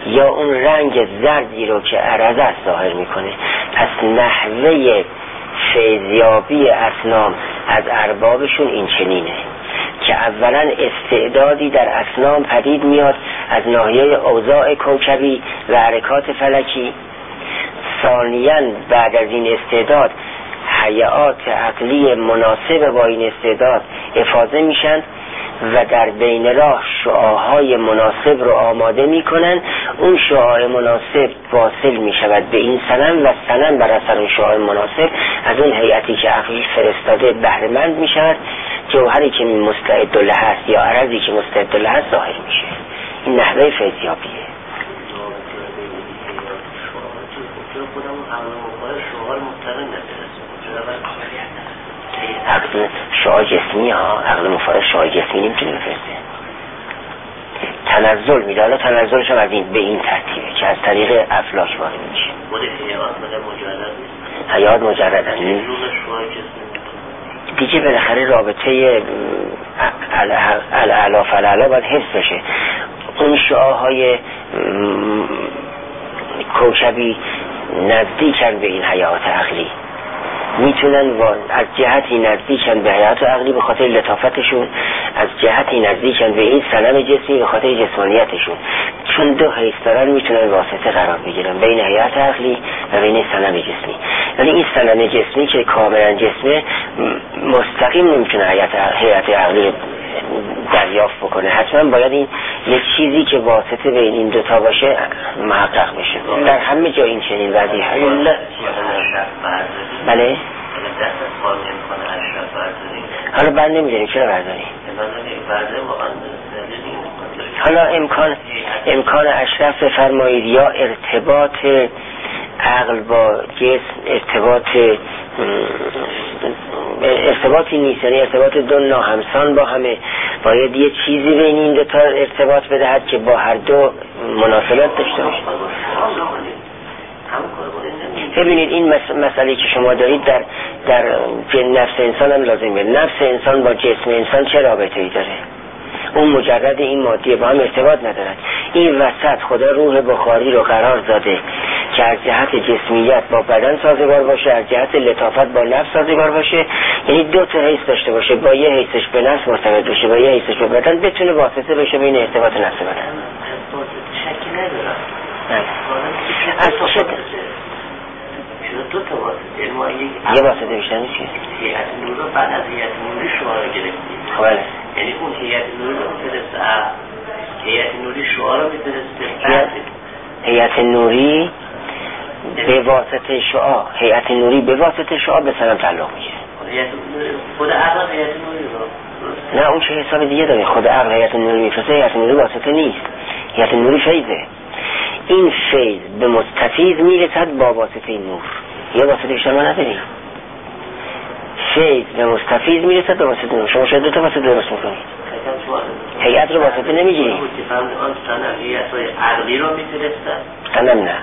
یا اون رنگ زردی رو که عرض است ظاهر میکنه. پس نحوه فیضیابی اصنام از اربابشون این چنینه که اولا استعدادی در اصنام پدید میاد از ناحیه اوضاع کوکبی و حرکات فلکی. ثانیاً بعد از این استعداد هیئات عقلی مناسب با این استعداد افاضه میشن و در بین راه شعاعهای مناسب رو آماده میکنن. اون شعاع مناسب واصل میشود به این صنم و صنم بر اثر اون شعاع مناسب از اون هیئتی که عقل فرستاده بهره مند میشود. جوهری که مستعد له است یا عرضی که مستعد له است ظاهر میشه. این نحوه فیضیابیه. عقل شعاع جسمی ها، عقل مفارق شعاع جسمی نمیتونه بفرسته. تنزل میده. حالا تنزلش هم از این به این ترتیبه که از طریق افلاک وارد میشه. حیات مجردن دیگه بالاخره رابطه الاعلا فالاعلا باید حفظ بشه. اون شعاعهای کوکبی نزدیکن به این حیات عقلی، میتونن از جهتی نزدیکن به حیات عقلی به خاطر لطافتشون، از جهتی نزدیکن به این صنم جسمی به خاطر جسمانیتشون. چون دو حیث دارن میتونن واسطه قرار بگیرن بین حیات عقلی و بین صنم جسمی. ولی این صنم جسمی که کاملا جسمه مستقیم نمیتونه حیات عقلی دریافت بکنه. حتما باید این یک چیزی که واسطه بین این دوتا باشه محقق بشه. در همه جا این چنین وضعی هست. بله؟ حالا بند نمیدونیم چرا برداری؟ حالا امکان اشرف بفرمایید یا ارتباط عقل با جسم ارتباطی نیست، یعنی ارتباط دو ناهمسان با همه. باید یه چیزی بین این دو تا ارتباط بدهد که با هر دو مناسبت داشته باشه. ببینید این مسئله که شما دارید در نفس انسان هم لازمه. نفس انسان با جسم انسان چه رابطه‌ای داره؟ اون مجرد این مادیه، با هم ارتباط ندارد. این وسط خدا روح بخاری رو قرار داده که از جهت جسمیت با بدن سازگار باشه، از جهت لطافت با نفس سازگار باشه. یعنی دو تا حیث داشته باشه، با یه حیثش به نفس مرتبط بشه، با یه حیثش به بدن، بتونه واسطه بشه بین ارتباط نفس و بدن.
شکی ندارم.
از چه
دو تا واسطه،
یه واسطه بیشتر نیست.
هیئت نور رو بعد از هیئت نوری شعاع رو گرفتیم.
بله.
یعنی اون هیئت نوری رو می‌فرسته، هیئت نوری شعاع رو می‌فرسته.
هیئت نوری به واسطه شعاع، هیئت نوری به واسطه شعاع به سلام تعلق میگیره.
خود عقل هیئت نوری رو
نه، اون چه حساب دیگه داره. خود عقل هیئت نوری می‌فرسته، هیئت نوری واسطه نیست. هیئت نوری فیضه. این فیض به مستفیض میرسد با واسطه نور. یه واسطه بیشتر ما نداریم. فیض به مستفیض میرسد به واسطه نور. شما شاید دو تا واسطه درست میکنید. هیئت رو واسطه نمیگیرید.
آن صنم هیئت‌های عقلی رو میفرستد.
صنم نه.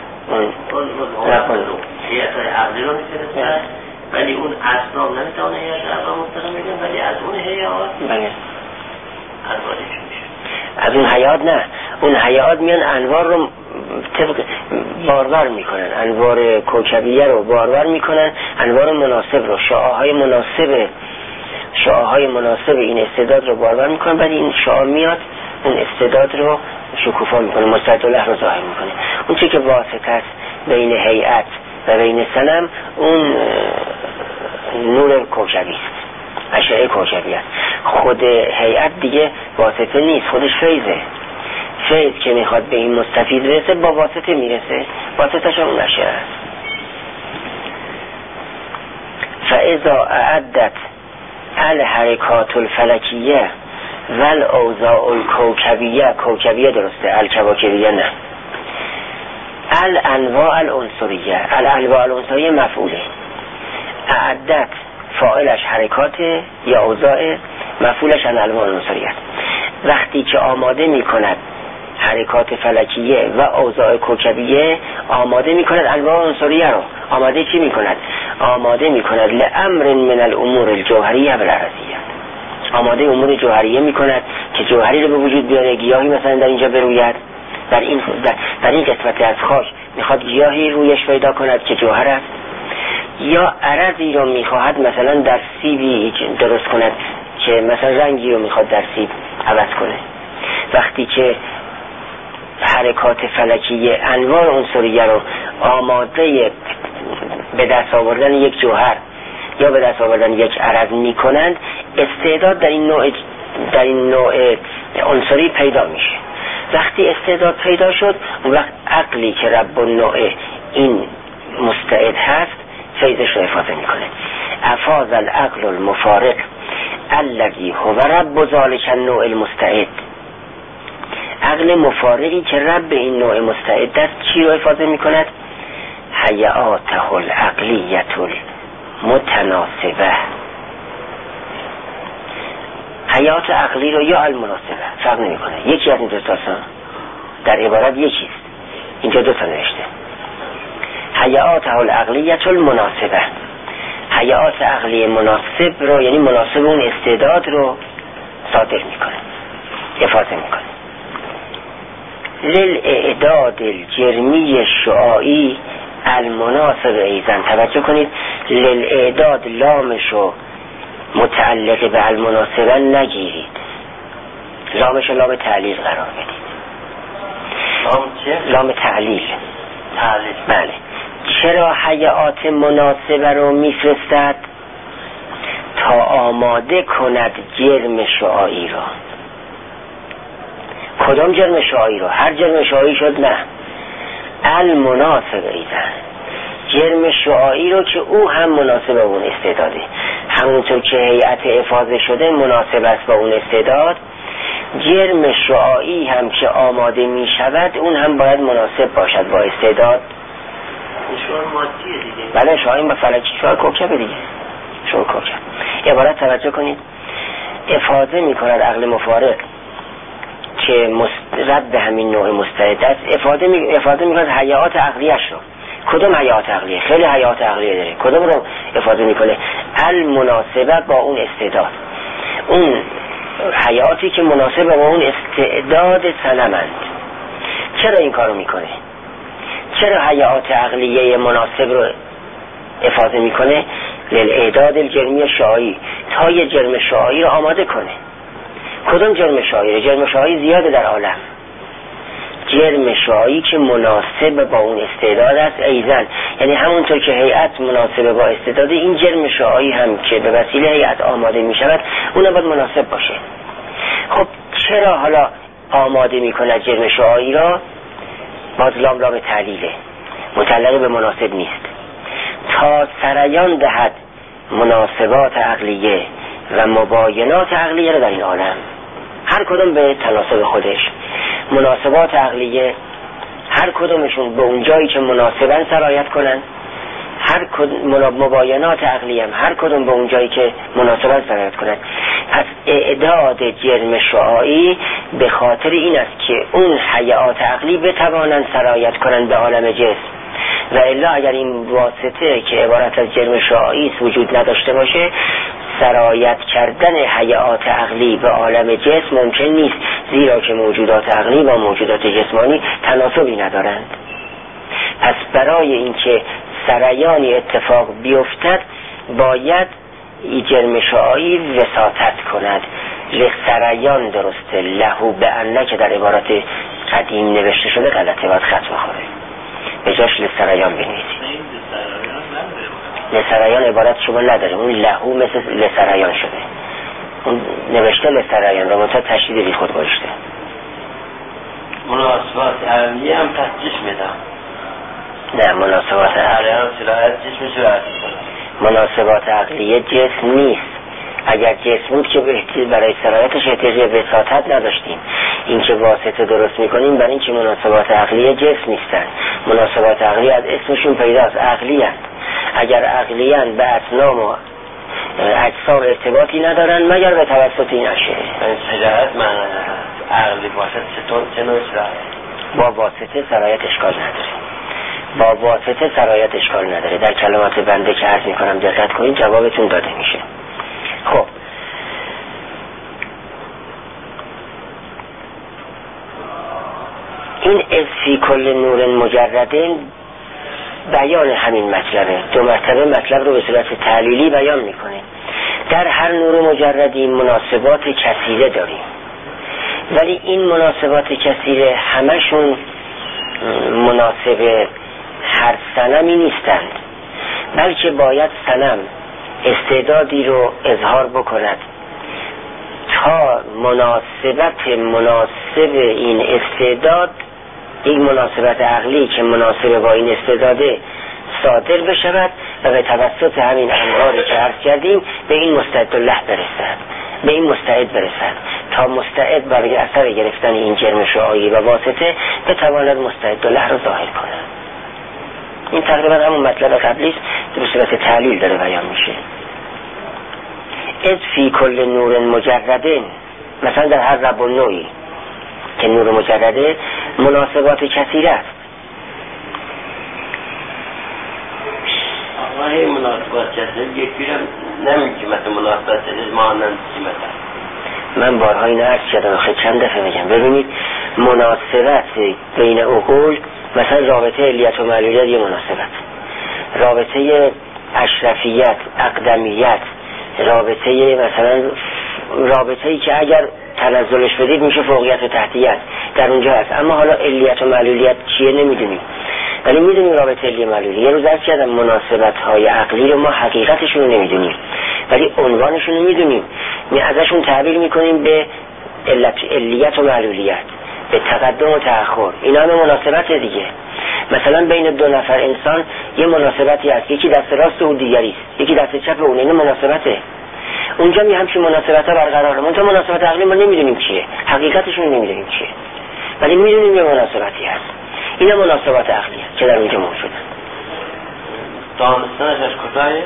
هیئت‌های عقلی رو میفرستد. ولی اون اصنام نمیتونه هیئت عقلی مستقیم بگن، ولی از اون هیئات
بله.
انواعش میشه.
از اون حیات نه، اون حیات میان انوار رو بارور میکنن، انوار کوکبیه رو بارور میکنن، انوار مناسب رو، شعاعهای مناسب این استعداد رو بارور میکنن. بعد این شعاع میاد اون استعداد رو شکوفا میکنه، مستعد له رو ظاهر میکنه. اون چی که واسطه است بین هیئت و بین صنم اون نور کوکبی است، اشعه کوکبی است. خود هیئت دیگه واسطه نیست، خودش فیضه. فیض که میخواد به این مستفیض برسه با واسطه میرسه، واسطه‌ش اون اشعه است. فاذا اعدت الحرکات الفلکیه والاوضاع الکوکبیه، کوکبیه درسته، الکواکبیه نه، الانواع العنصریه، الانواع العنصریه مفعوله، اعدت فاعلش حرکات یا اوضاع، مفعولش انواع العنصریه. وقتی که آماده میکند حرکات فلکیه و اوضاع کوکبیه، آماده میکند انواع عنصریه رو. آماده چی میکند؟ آماده میکند لامر من الامور الجوهریه و العرضیه. آماده امور جوهریه میکند که جوهری رو به وجود بیاره، گیاهی مثلا در اینجا بروید، در این قسمت از خاک میخواد گیاهی رویش پیدا کند که جوهر است، یا عرضی رو میخواهد مثلا در سیبی درست کند که مثلا رنگی رو میخواد در سیب عوض کنه. وقتی که حرکات فلکی انواع عنصریه رو آماده به دست آوردن یک جوهر یا به دست آوردن یک عرض میکنند، استعداد در این نوع عنصری پیدا میشه. وقتی استعداد پیدا شد، اون وقت عقلی که رب النوع این مستعد هست فیضش رو افاضه میکنه. افاض العقل المفارق الذی هو رب ذلک النوع المستعد. عقل مفارقی که رب این نوع مستعد است چی رو افاضه میکند؟ حیاته العقلیه المتناسبه. حیات عقلی رو یا المناسبه فرق نمیکنه، یکی از این دو تا در عبارت یکیست. اینجا دو تا نوشته. حیاته العقلیه المناسبه، حیات عقلی مناسب رو یعنی مناسب اون استعداد رو صادر میکنه، افاضه میکنه. للاعداد الجرمی الشعاعی المناسب ایزن. توجه کنید، للاعداد لامشو متعلق به المناسبه نگیرید، لامشو لام تعلیل قرار بدید.
لام چه؟
لام تعلیل.
تعلیل.
بله. چرا حیات مناسبه رو میفرستد؟ تا آماده کند جرم شعاعی رو. کدام جرم شعاعی رو؟ هر جرم شعاعی شد نه، المناسب ایزن، جرم شعاعی رو که او هم مناسب اون استعداده. همونطور که هیئت افاضه شده مناسب است با اون استعداد، جرم شعاعی هم که آماده می شود اون هم باید مناسب باشد با استعداد.
شعاع مادیه دیگه.
بله، شعاعی با فلکی، شعاع کوکب دیگه، شعاع کوکب. عبارت توجه کنید، افاضه می کند عقل مفارق که رد به همین نوع مستعد است، افاضه میکنه حیات عقلیش رو. کدوم حیات عقلیه؟ خیلی حیات عقلیه داره. کدوم رو افاضه میکنه؟ المناسبه با اون استعداد، اون حیاتی که مناسب با اون استعداد سلمند. چرا این کارو میکنه؟ چرا حیات عقلیه مناسب رو افاضه میکنه؟ للاعداد الجرمی شعاعی، تا یه جرم شعاعی رو آماده کنه. کدوم جرم شعاعی؟ جرم شعاعی زیاده در عالم. جرم شعاعی که مناسب با اون استعداد است ایزن، یعنی همونطور که هیئت مناسب با استعداد، این جرم شعاعی هم که به وسیله هیئت آماده می شود اون باید مناسب باشه. خب چرا حالا آماده می کند جرم شعاعی را؟ باز لام تعلیله، متعلق به مناسب نیست. تا سریان دهد مناسبات عقلیه و مباینات عقلیه را در این عالم، هر کدوم به تناسب خودش. مناسبات عقلیه هر کدومشون به اون جایی که مناسبن سرایت کنن، هر مباینات عقلیه هم هر کدوم به اون جایی که مناسبن سرایت کنن. پس اعداد جرم شعاعی به خاطر این است که اون حیات عقلی بتوانند سرایت کنن به عالم جسم، و الا اگر این واسطه که عبارت از جرم شعاعی وجود نداشته باشه، سرایت کردن حیات عقلی به عالم جسم ممکن نیست، زیرا که موجودات عقلی با موجودات جسمانی تناسبی ندارند. پس برای اینکه سریانی اتفاق بیفتد باید این جرم شعاعی وساطت کند. لسریان درسته، لهو به انه که در عبارت قدیم نوشته شده غلطه، باید خط بخوره، به جاش لسریان بنویسید. لسریان عبارت شما نداره، اون لهو مثل لسریان شده، اون نوشته لسریان را منتها تشدید بی خود گذاشته.
مناسبات عقلیه هم تحجیش میدم.
نه، مناسبات عقلیه مناسبات عقلیه جسم نیست. اگر جسم بود که برای سرایتش احتیاج به وساطت نداشتیم. این که واسطه درست میکنیم برای اینکه مناسبات عقلیه جسم نیستن. مناسبات عقلیه از اسمشون پیداست، عقلیه. اگر عقلیان به اصنام و اجسام ارتباطی ندارن مگر به توسط این اشیاء.
سرایت معنی عقلی واسطه چه نوع سرایت؟
با واسطه سرایت اشکال نداره. با واسطه سرایت اشکال نداره. در کلمات بنده که عرض میکنم دقت کنید جوابتون داده میشه. خب این از فی کل نور مجردین بیان همین مطلبه. 2 مرتبه مطلب رو به صورت تعلیلی بیان میکنه. در هر نور مجردی مناسبات کثیره داریم، ولی این مناسبات کثیره همشون مناسب هر صنمی نیستند، بلکه باید صنم استعدادی رو اظهار بکند تا مناسب این استعداد، یک مناسبت عقلی که مناسب با این استعداده صادر بشود و به توسط همین انواری که عرض کردیم به این مستعد الله برسد، به این مستعد برسد تا مستعد برای اثر گرفتن این جرم شعاعی و واسطه بتواند مستعد الله رو ظاهر کند. این تقریبا همون مطلب قبلی است که به صورت تعلیل داره بیان میشه. از فی کل نور مجردین، مثلا در هر رب و نوعی که نور مجرده مناسبات کثیره است.
آقای مناسبات کثیره یکی رو نمیگی مثل مناسبات مانند چی مثلا؟
من بارها این عرض کردم، خیلی چند دفعه بگم. ببینید مناسبت بین عقول، مثلا رابطه علیت و معلولیت یه مناسبت، رابطه اشرفیت، اقدمیت، رابطه مثلا رابطه‌ای که اگر تنزلش بدید میشه فوقیت و تحتیت، در اونجا هست. اما حالا علیت و معلولیت چیه نمیدونیم، ولی میدونیم رابطه علی معلولی. یه روز عرض کردم مناسبت‌های عقلی رو ما حقیقتشون رو نمیدونیم ولی عنوانشون رو میدونیم، ازشون تعبیر میکنیم به علیت و معلولیت، به تقدم و تأخر. اینا هم مناسبت دیگه. مثلا بین 2 نفر انسان یه مناسبتی هست، یکی دست راست و دیگری است، یکی دست چپ اون، این مناسبته. اونجا می همچین مناسبت‌ها برقراره. منتها مناسبت عقلی ما نمیدونیم چیه، حقیقتشون نمیدونیم چیه، ولی میدونیم یه مناسبتی هست. اینا مناسبات عقلیه که در اونجا موجودن.
دانستنش از کجایه؟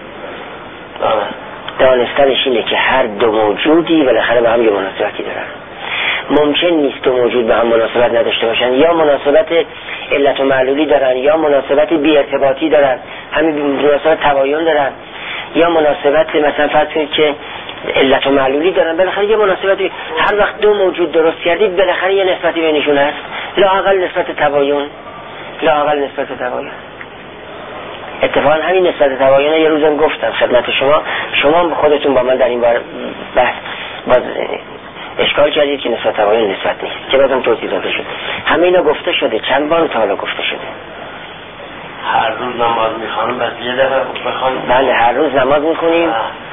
دانستنش اینه که هر 2 موجودی بالاخره به هم یه مناسبتی دارن. ممکن نیست 2 موجود به هم مناسبت نداشته باشن، یا مناسبت علت و معلولی دارن، یا مناسبت بی ارتباطی دارن، همین مناسبت تباین دارن، یا مناسبت مثلا فرض کنید که علت و معلولی دارن. بالاخره یه مناسبتی، هر وقت 2 موجود درست کردید بالاخره یه نسبتی بینشون هست، لااقل نسبت تباین، لااقل نسبت تباین. اتفاقا همین نسبت تباین یه روزم گفتم خدمت شما خودتون با من در این بحث باز اشکال کردید که نسبت تباین نسبت نیست، که بازم توضیح داده شد. همه اینا گفته شده، چند بار تا حالا گفته شده.
هر روز نماز میخوانم بس یه دفعه بخوانم؟
بله هر روز نماز میخونیم.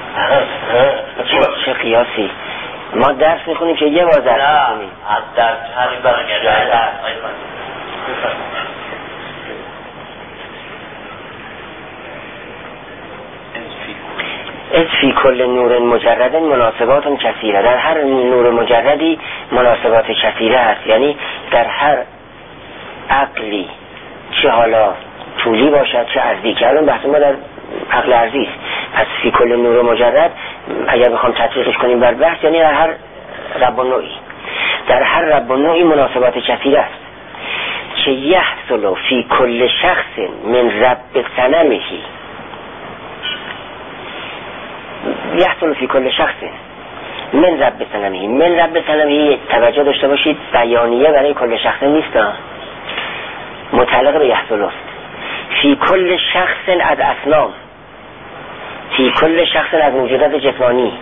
چه قیاسی؟ ما درس میخونیم که یه بار درس میخونیم.
از درس هر برگرده
از فی کل نور مجرد مناسبات کثیره. در هر نور مجردی مناسبات کثیره هست، یعنی در هر عقلی، چه حالا طولی باشد چه عرضی، که الان بحث ما در عقل عرضی است. پس فی کل نور مجرد اگر بخوام تطبیقش کنیم بر بحث، یعنی در هر رب و نوعی، در هر رب و نوعی مناسبات کثیره است که یحصل فی کل شخص من رب صنمهی، یحصل فی کل شخص من رب صنمهی. من رب صنمهی توجه داشته باشید بیانیه برای کل شخص نیست، متعلق به یحصل است. فی کل شخص از اصنام، فی کل شخص از موجودات جسمانی،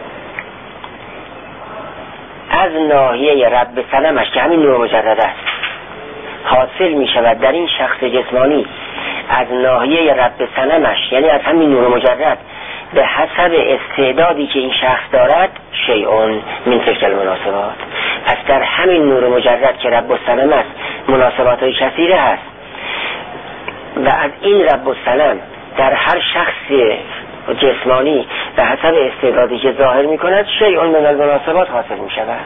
از ناحیه رب صنمش که همین نور مجرد است حاصل می شود در این شخص جسمانی، از ناحیه رب صنمش یعنی از همین نور مجرد به حسب استعدادی که این شخص دارد شیئون من تلک المناسبات. پس در همین نور مجرد که رب الصنم است مناسبات های کثیره هست و از این رب الصنم در هر شخص جسمانی به حسب استعدادی که ظاهر می کند شیئون من المناسبات حاصل می شود.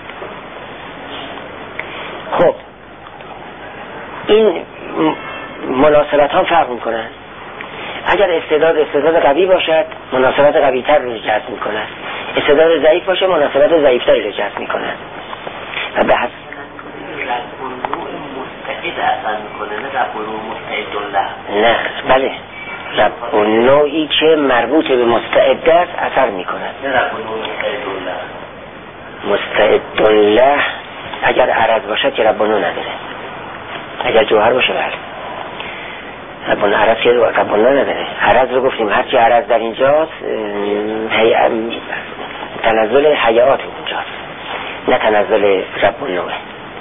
خب این مناسبت ها فرق می کنند. اگر استعداد قوی باشد مناسبت قوی تر رو جذب می کند، استعداد ضعیف باشه مناسبت ضعیف تری رو جذب می کند. و به حسب
مستعد اثر میکنه، نه رب النوع مستعد الله.
نه بله رب النوعی که مربوط به مستعد است اثر می کند.
نه رب النوع مستعد الله.
مستعد الله اگر عرض باشد که رب النوع نداره. اگر جوهر باشه بله. ربون عرض که ربون نداره. عرض رو گفتیم هرچی عرض در اینجاست تنزل حیات اونجاست، نه تنزل ربون نوعه.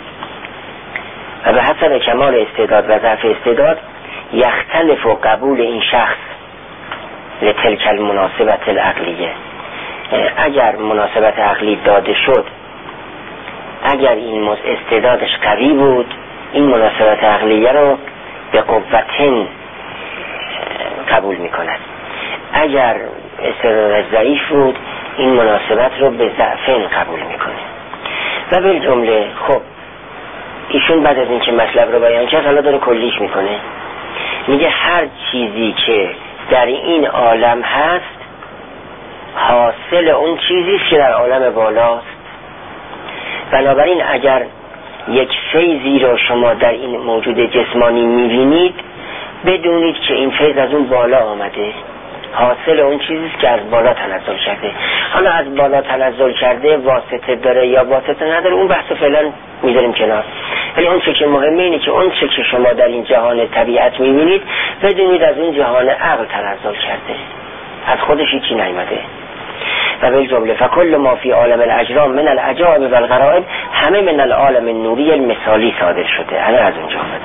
و به حسب کمال استعداد و ضعف استعداد یختلف و قبول این شخص لتلک المناسبت العقلیه. اگر مناسبت عقلی داده شد، اگر این استعدادش قوی بود، این مناسبت عقلیه رو به قوتن قبول میکند. اگر استعدادش ضعیف بود، این مناسبت رو به ضعفن قبول میکنه. و به جمله خب ایشون بعد از این که مطلب رو بیان کرد حالا داره کلیش میکنه، میگه هر چیزی که در این عالم هست حاصل اون چیزیست که در عالم بالاست. بنابراین اگر یک فیضی رو شما در این موجود جسمانی میبینید، بدونید که این فیض از اون بالا آمده، حاصل اون چیزیست که از بالا تنزل کرده. حالا از بالا تنزل کرده واسطه داره یا واسطه نداره، اون بحث فعلا میذاریم کنار. ولی اون چه که مهمه اینه که اون چه که شما در این جهان طبیعت میبینید، بدونید از اون جهان عقل تنزل کرده، از خودش هیچی نیامده. و بالجمله فکل ما فی عالم الاجرام من العجائب و الغرائب همه من العالم النوری المثالی صادر شده. همه از اونجا آمده.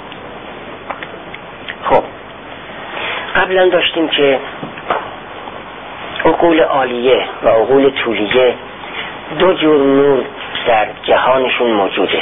خب قبلا داشتیم که عقول عالیه و عقول طولیه دو جور نور در جهانشون موجوده،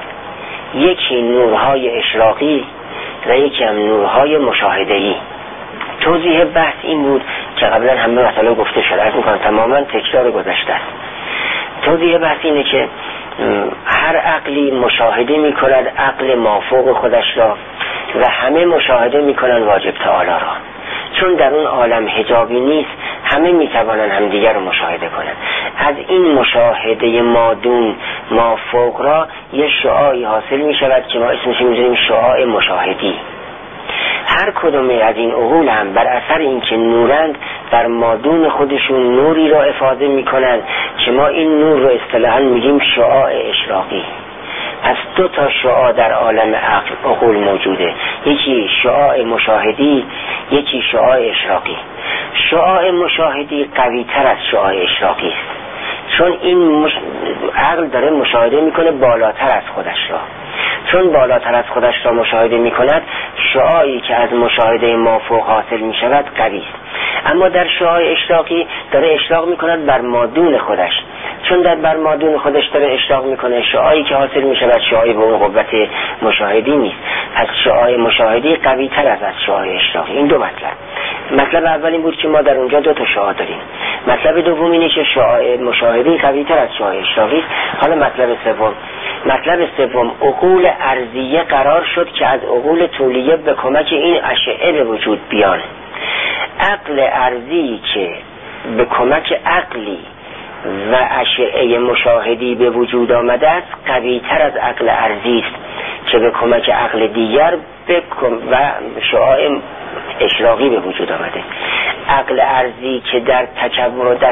یکی نورهای اشراقی و یکی هم نورهای مشاهده‌ای. توضیح بحث این بود که قبلا همه مسئله گفته شد، از میکنم تماما تکرار گذشته است. توضیح بحث اینه که هر عقلی مشاهده میکند عقل مافوق خودش را و همه مشاهده میکنن واجب تعالی را. چون در اون عالم حجابی نیست، همه میتوانن همدیگر رو مشاهده کنن. از این مشاهده مادون مافوق را یه شعاعی حاصل میشود که ما اسمش میذاریم شعاع مشاهدی. هر کدوم از این عقول هم بر اثر اینکه نورند بر مادون خودشون نوری را افاضه میکنند که ما این نور رو اصطلاحاً میگیم شعاع اشراقی. پس دو تا شعاع در عالم عقول موجوده، یکی شعاع مشاهدی، یکی شعاع اشراقی. شعاع مشاهدی قوی تر از شعاع اشراقی است، چون این عقل داره مشاهده میکنه بالاتر از خودش را. چون بالاتر از خودش را مشاهده میکند، شعاعی که از مشاهده مافوق حاصل میشود قوی است. اما در شعاع اشراقی داره اشراق میکند بر مادون خودش. چون در بر مادون خودش داره اشراق میکنه، شعاعی که حاصل میشود شعاعی به اون قوت مشاهدی نیست. از شعاع مشاهدی قوی تر از شعاع اشراقی. این دو مطلب اول این بود که ما در اونجا دو تا شعاع داریم. مطلب دوم اینه که شعاع مشاهدی قوی تر از شعاع اشراقی است. حالا مطلب سوم عقول ارضیه قرار شد که از عقول طولیه به کمک این اشعه به وجود بیان. عقل ارضی که به کمک عقلی و اشعه مشاهدی به وجود آمده است قوی تر از عقل ارضی است که به کمک عقل دیگر و شعاع اشراقی به وجود آمده. عقل ارضی که در تکبر و در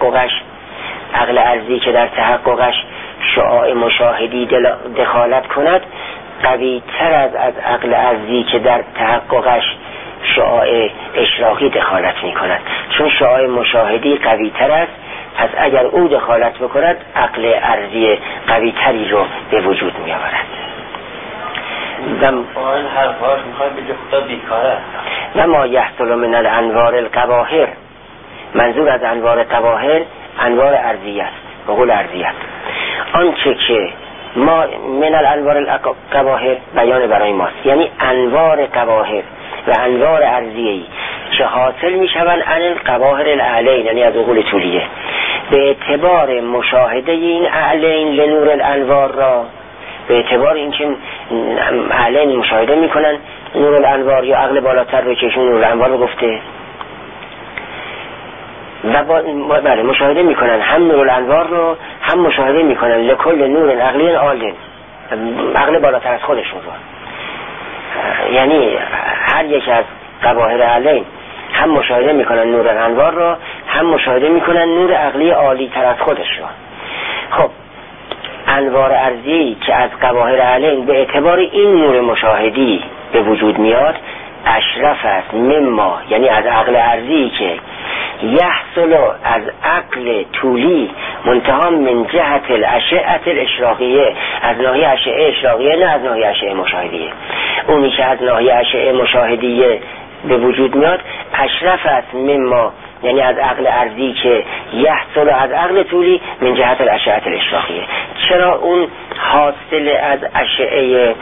تحققش شعاع مشاهدی دخالت کند قوی تر از عقل ارضی که در تحققش شعاع اشراقی دخالت می کند. چون شعاع مشاهدی قوی تر است، پس اگر او دخالت بکند عقل ارضی قوی تری رو به وجود می آورد.
این حرفاش میخواد بگه خدا بیکاره.
و ما یحصل من الانوار القواهر، منظور از انوار قواهر انوار ارضیه است، عقول ارضیه است. آنچه که ما من الانوار القواهر بیان برای ماست، یعنی انوار قواهر و انوار ارضیه‌ای که حاصل میشوند عن القواهر الاعلین، یعنی از عقول طولیه، به اعتبار مشاهده این اعلین لنور الانوار را، به اعتبار اینکه اعلین مشاهده میکنن نور الانوار یا عقل بالاتر رو که نور الانوار رو گفته و بله مشاهده میکنن هم نور الانوار رو، هم مشاهده میکنن لکل نور عقلی عالین، عقل بالاتر از خودشون رو. یعنی هر یک از قواهر اعلین هم مشاهده میکنن نور الانوار رو، هم مشاهده میکنن نور عقلی عالی تر از خودش رو. خب انوار ارضی که از قواهر علم به اعتبار این نور مشاهدی به وجود میاد اشرف است مما، یعنی از عقل ارضی که یحصل از عقل طولی منتها من جهت الاشعه الاشراقیه، از ناحیه اشعه اشراقیه نه از ناحیه اشعه مشاهدیه. اونی که از ناحیه اشعه مشاهدیه به وجود میاد اشرف است مما، یعنی از عقل ارضی که یحصل از عقل طولی من جهت الاشعه الاشراقیه. چرا اون حاصل از اشعه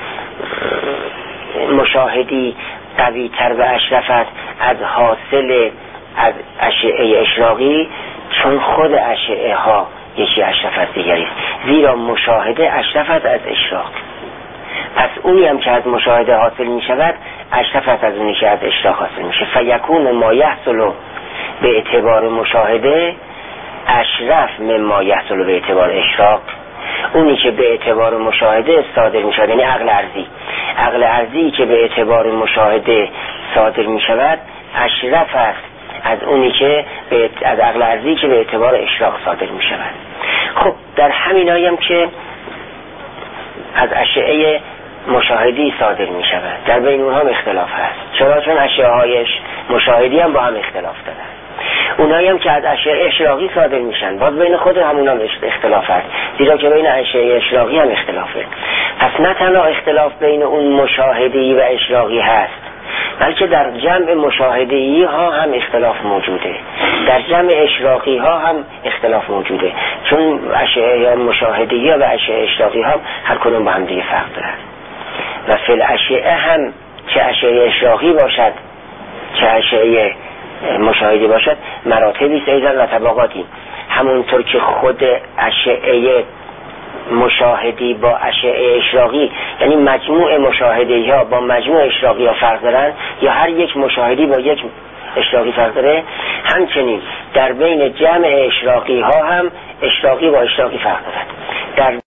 مشاهدی قوی تر و اشرف است از حاصل از اشعه اشراقی؟ چون خود اشعه ها یکی اشرف از دیگری است، زیرا مشاهده اشرف است از اشراق. پس اونی هم که از مشاهده حاصل می شود اشرف است از اونی که از اشراق حاصل می شود. فیکون ما یحصل به اعتبار مشاهده اشرف مما یحصل به اعتبار اشراق. اونی که به اعتبار مشاهده صادر می شود، یعنی عقل ارضی که به اعتبار مشاهده صادر می شود اشرف است از اونی که از عقل ارضی که به اعتبار اشراق صادر می شود. خب در همین آیم که از اشعه مشاهدی صادر می شود، در بین اونها اختلاف هست. چرا؟ چون اشعه های مشاهدی هم با هم اختلاف دارن. اونایی هم که از اشعه اشراقی صادر میشن باز بین خود همونا اختلاف هست، زیرا که بین اشعه اشراقی هم اختلافه. پس نه تنها اختلاف بین اون مشاهدی و اشراقی هست، بلکه در جمع مشاهدی ها هم اختلاف موجوده، در جمع اشراقی ها هم اختلاف موجوده، چون اشعه مشاهدی ها و اشعه اشراقی ها هر کدوم با هم دیگه فرق دارن. و فی الاشعه هم چه اشعه اشراقی باشد چه اشعه مشاهدی باشد مراتبی است ایضا و طبقاتی. همونطور که خود اشعه مشاهدی با اشعه اشراقی، یعنی مجموع مشاهدی ها با مجموع اشراقی ها فرق دارن، یا هر یک مشاهدی با یک اشراقی فرق داره، همچنین در بین جمع اشراقی ها هم اشراقی با اشراقی فرق دارد. در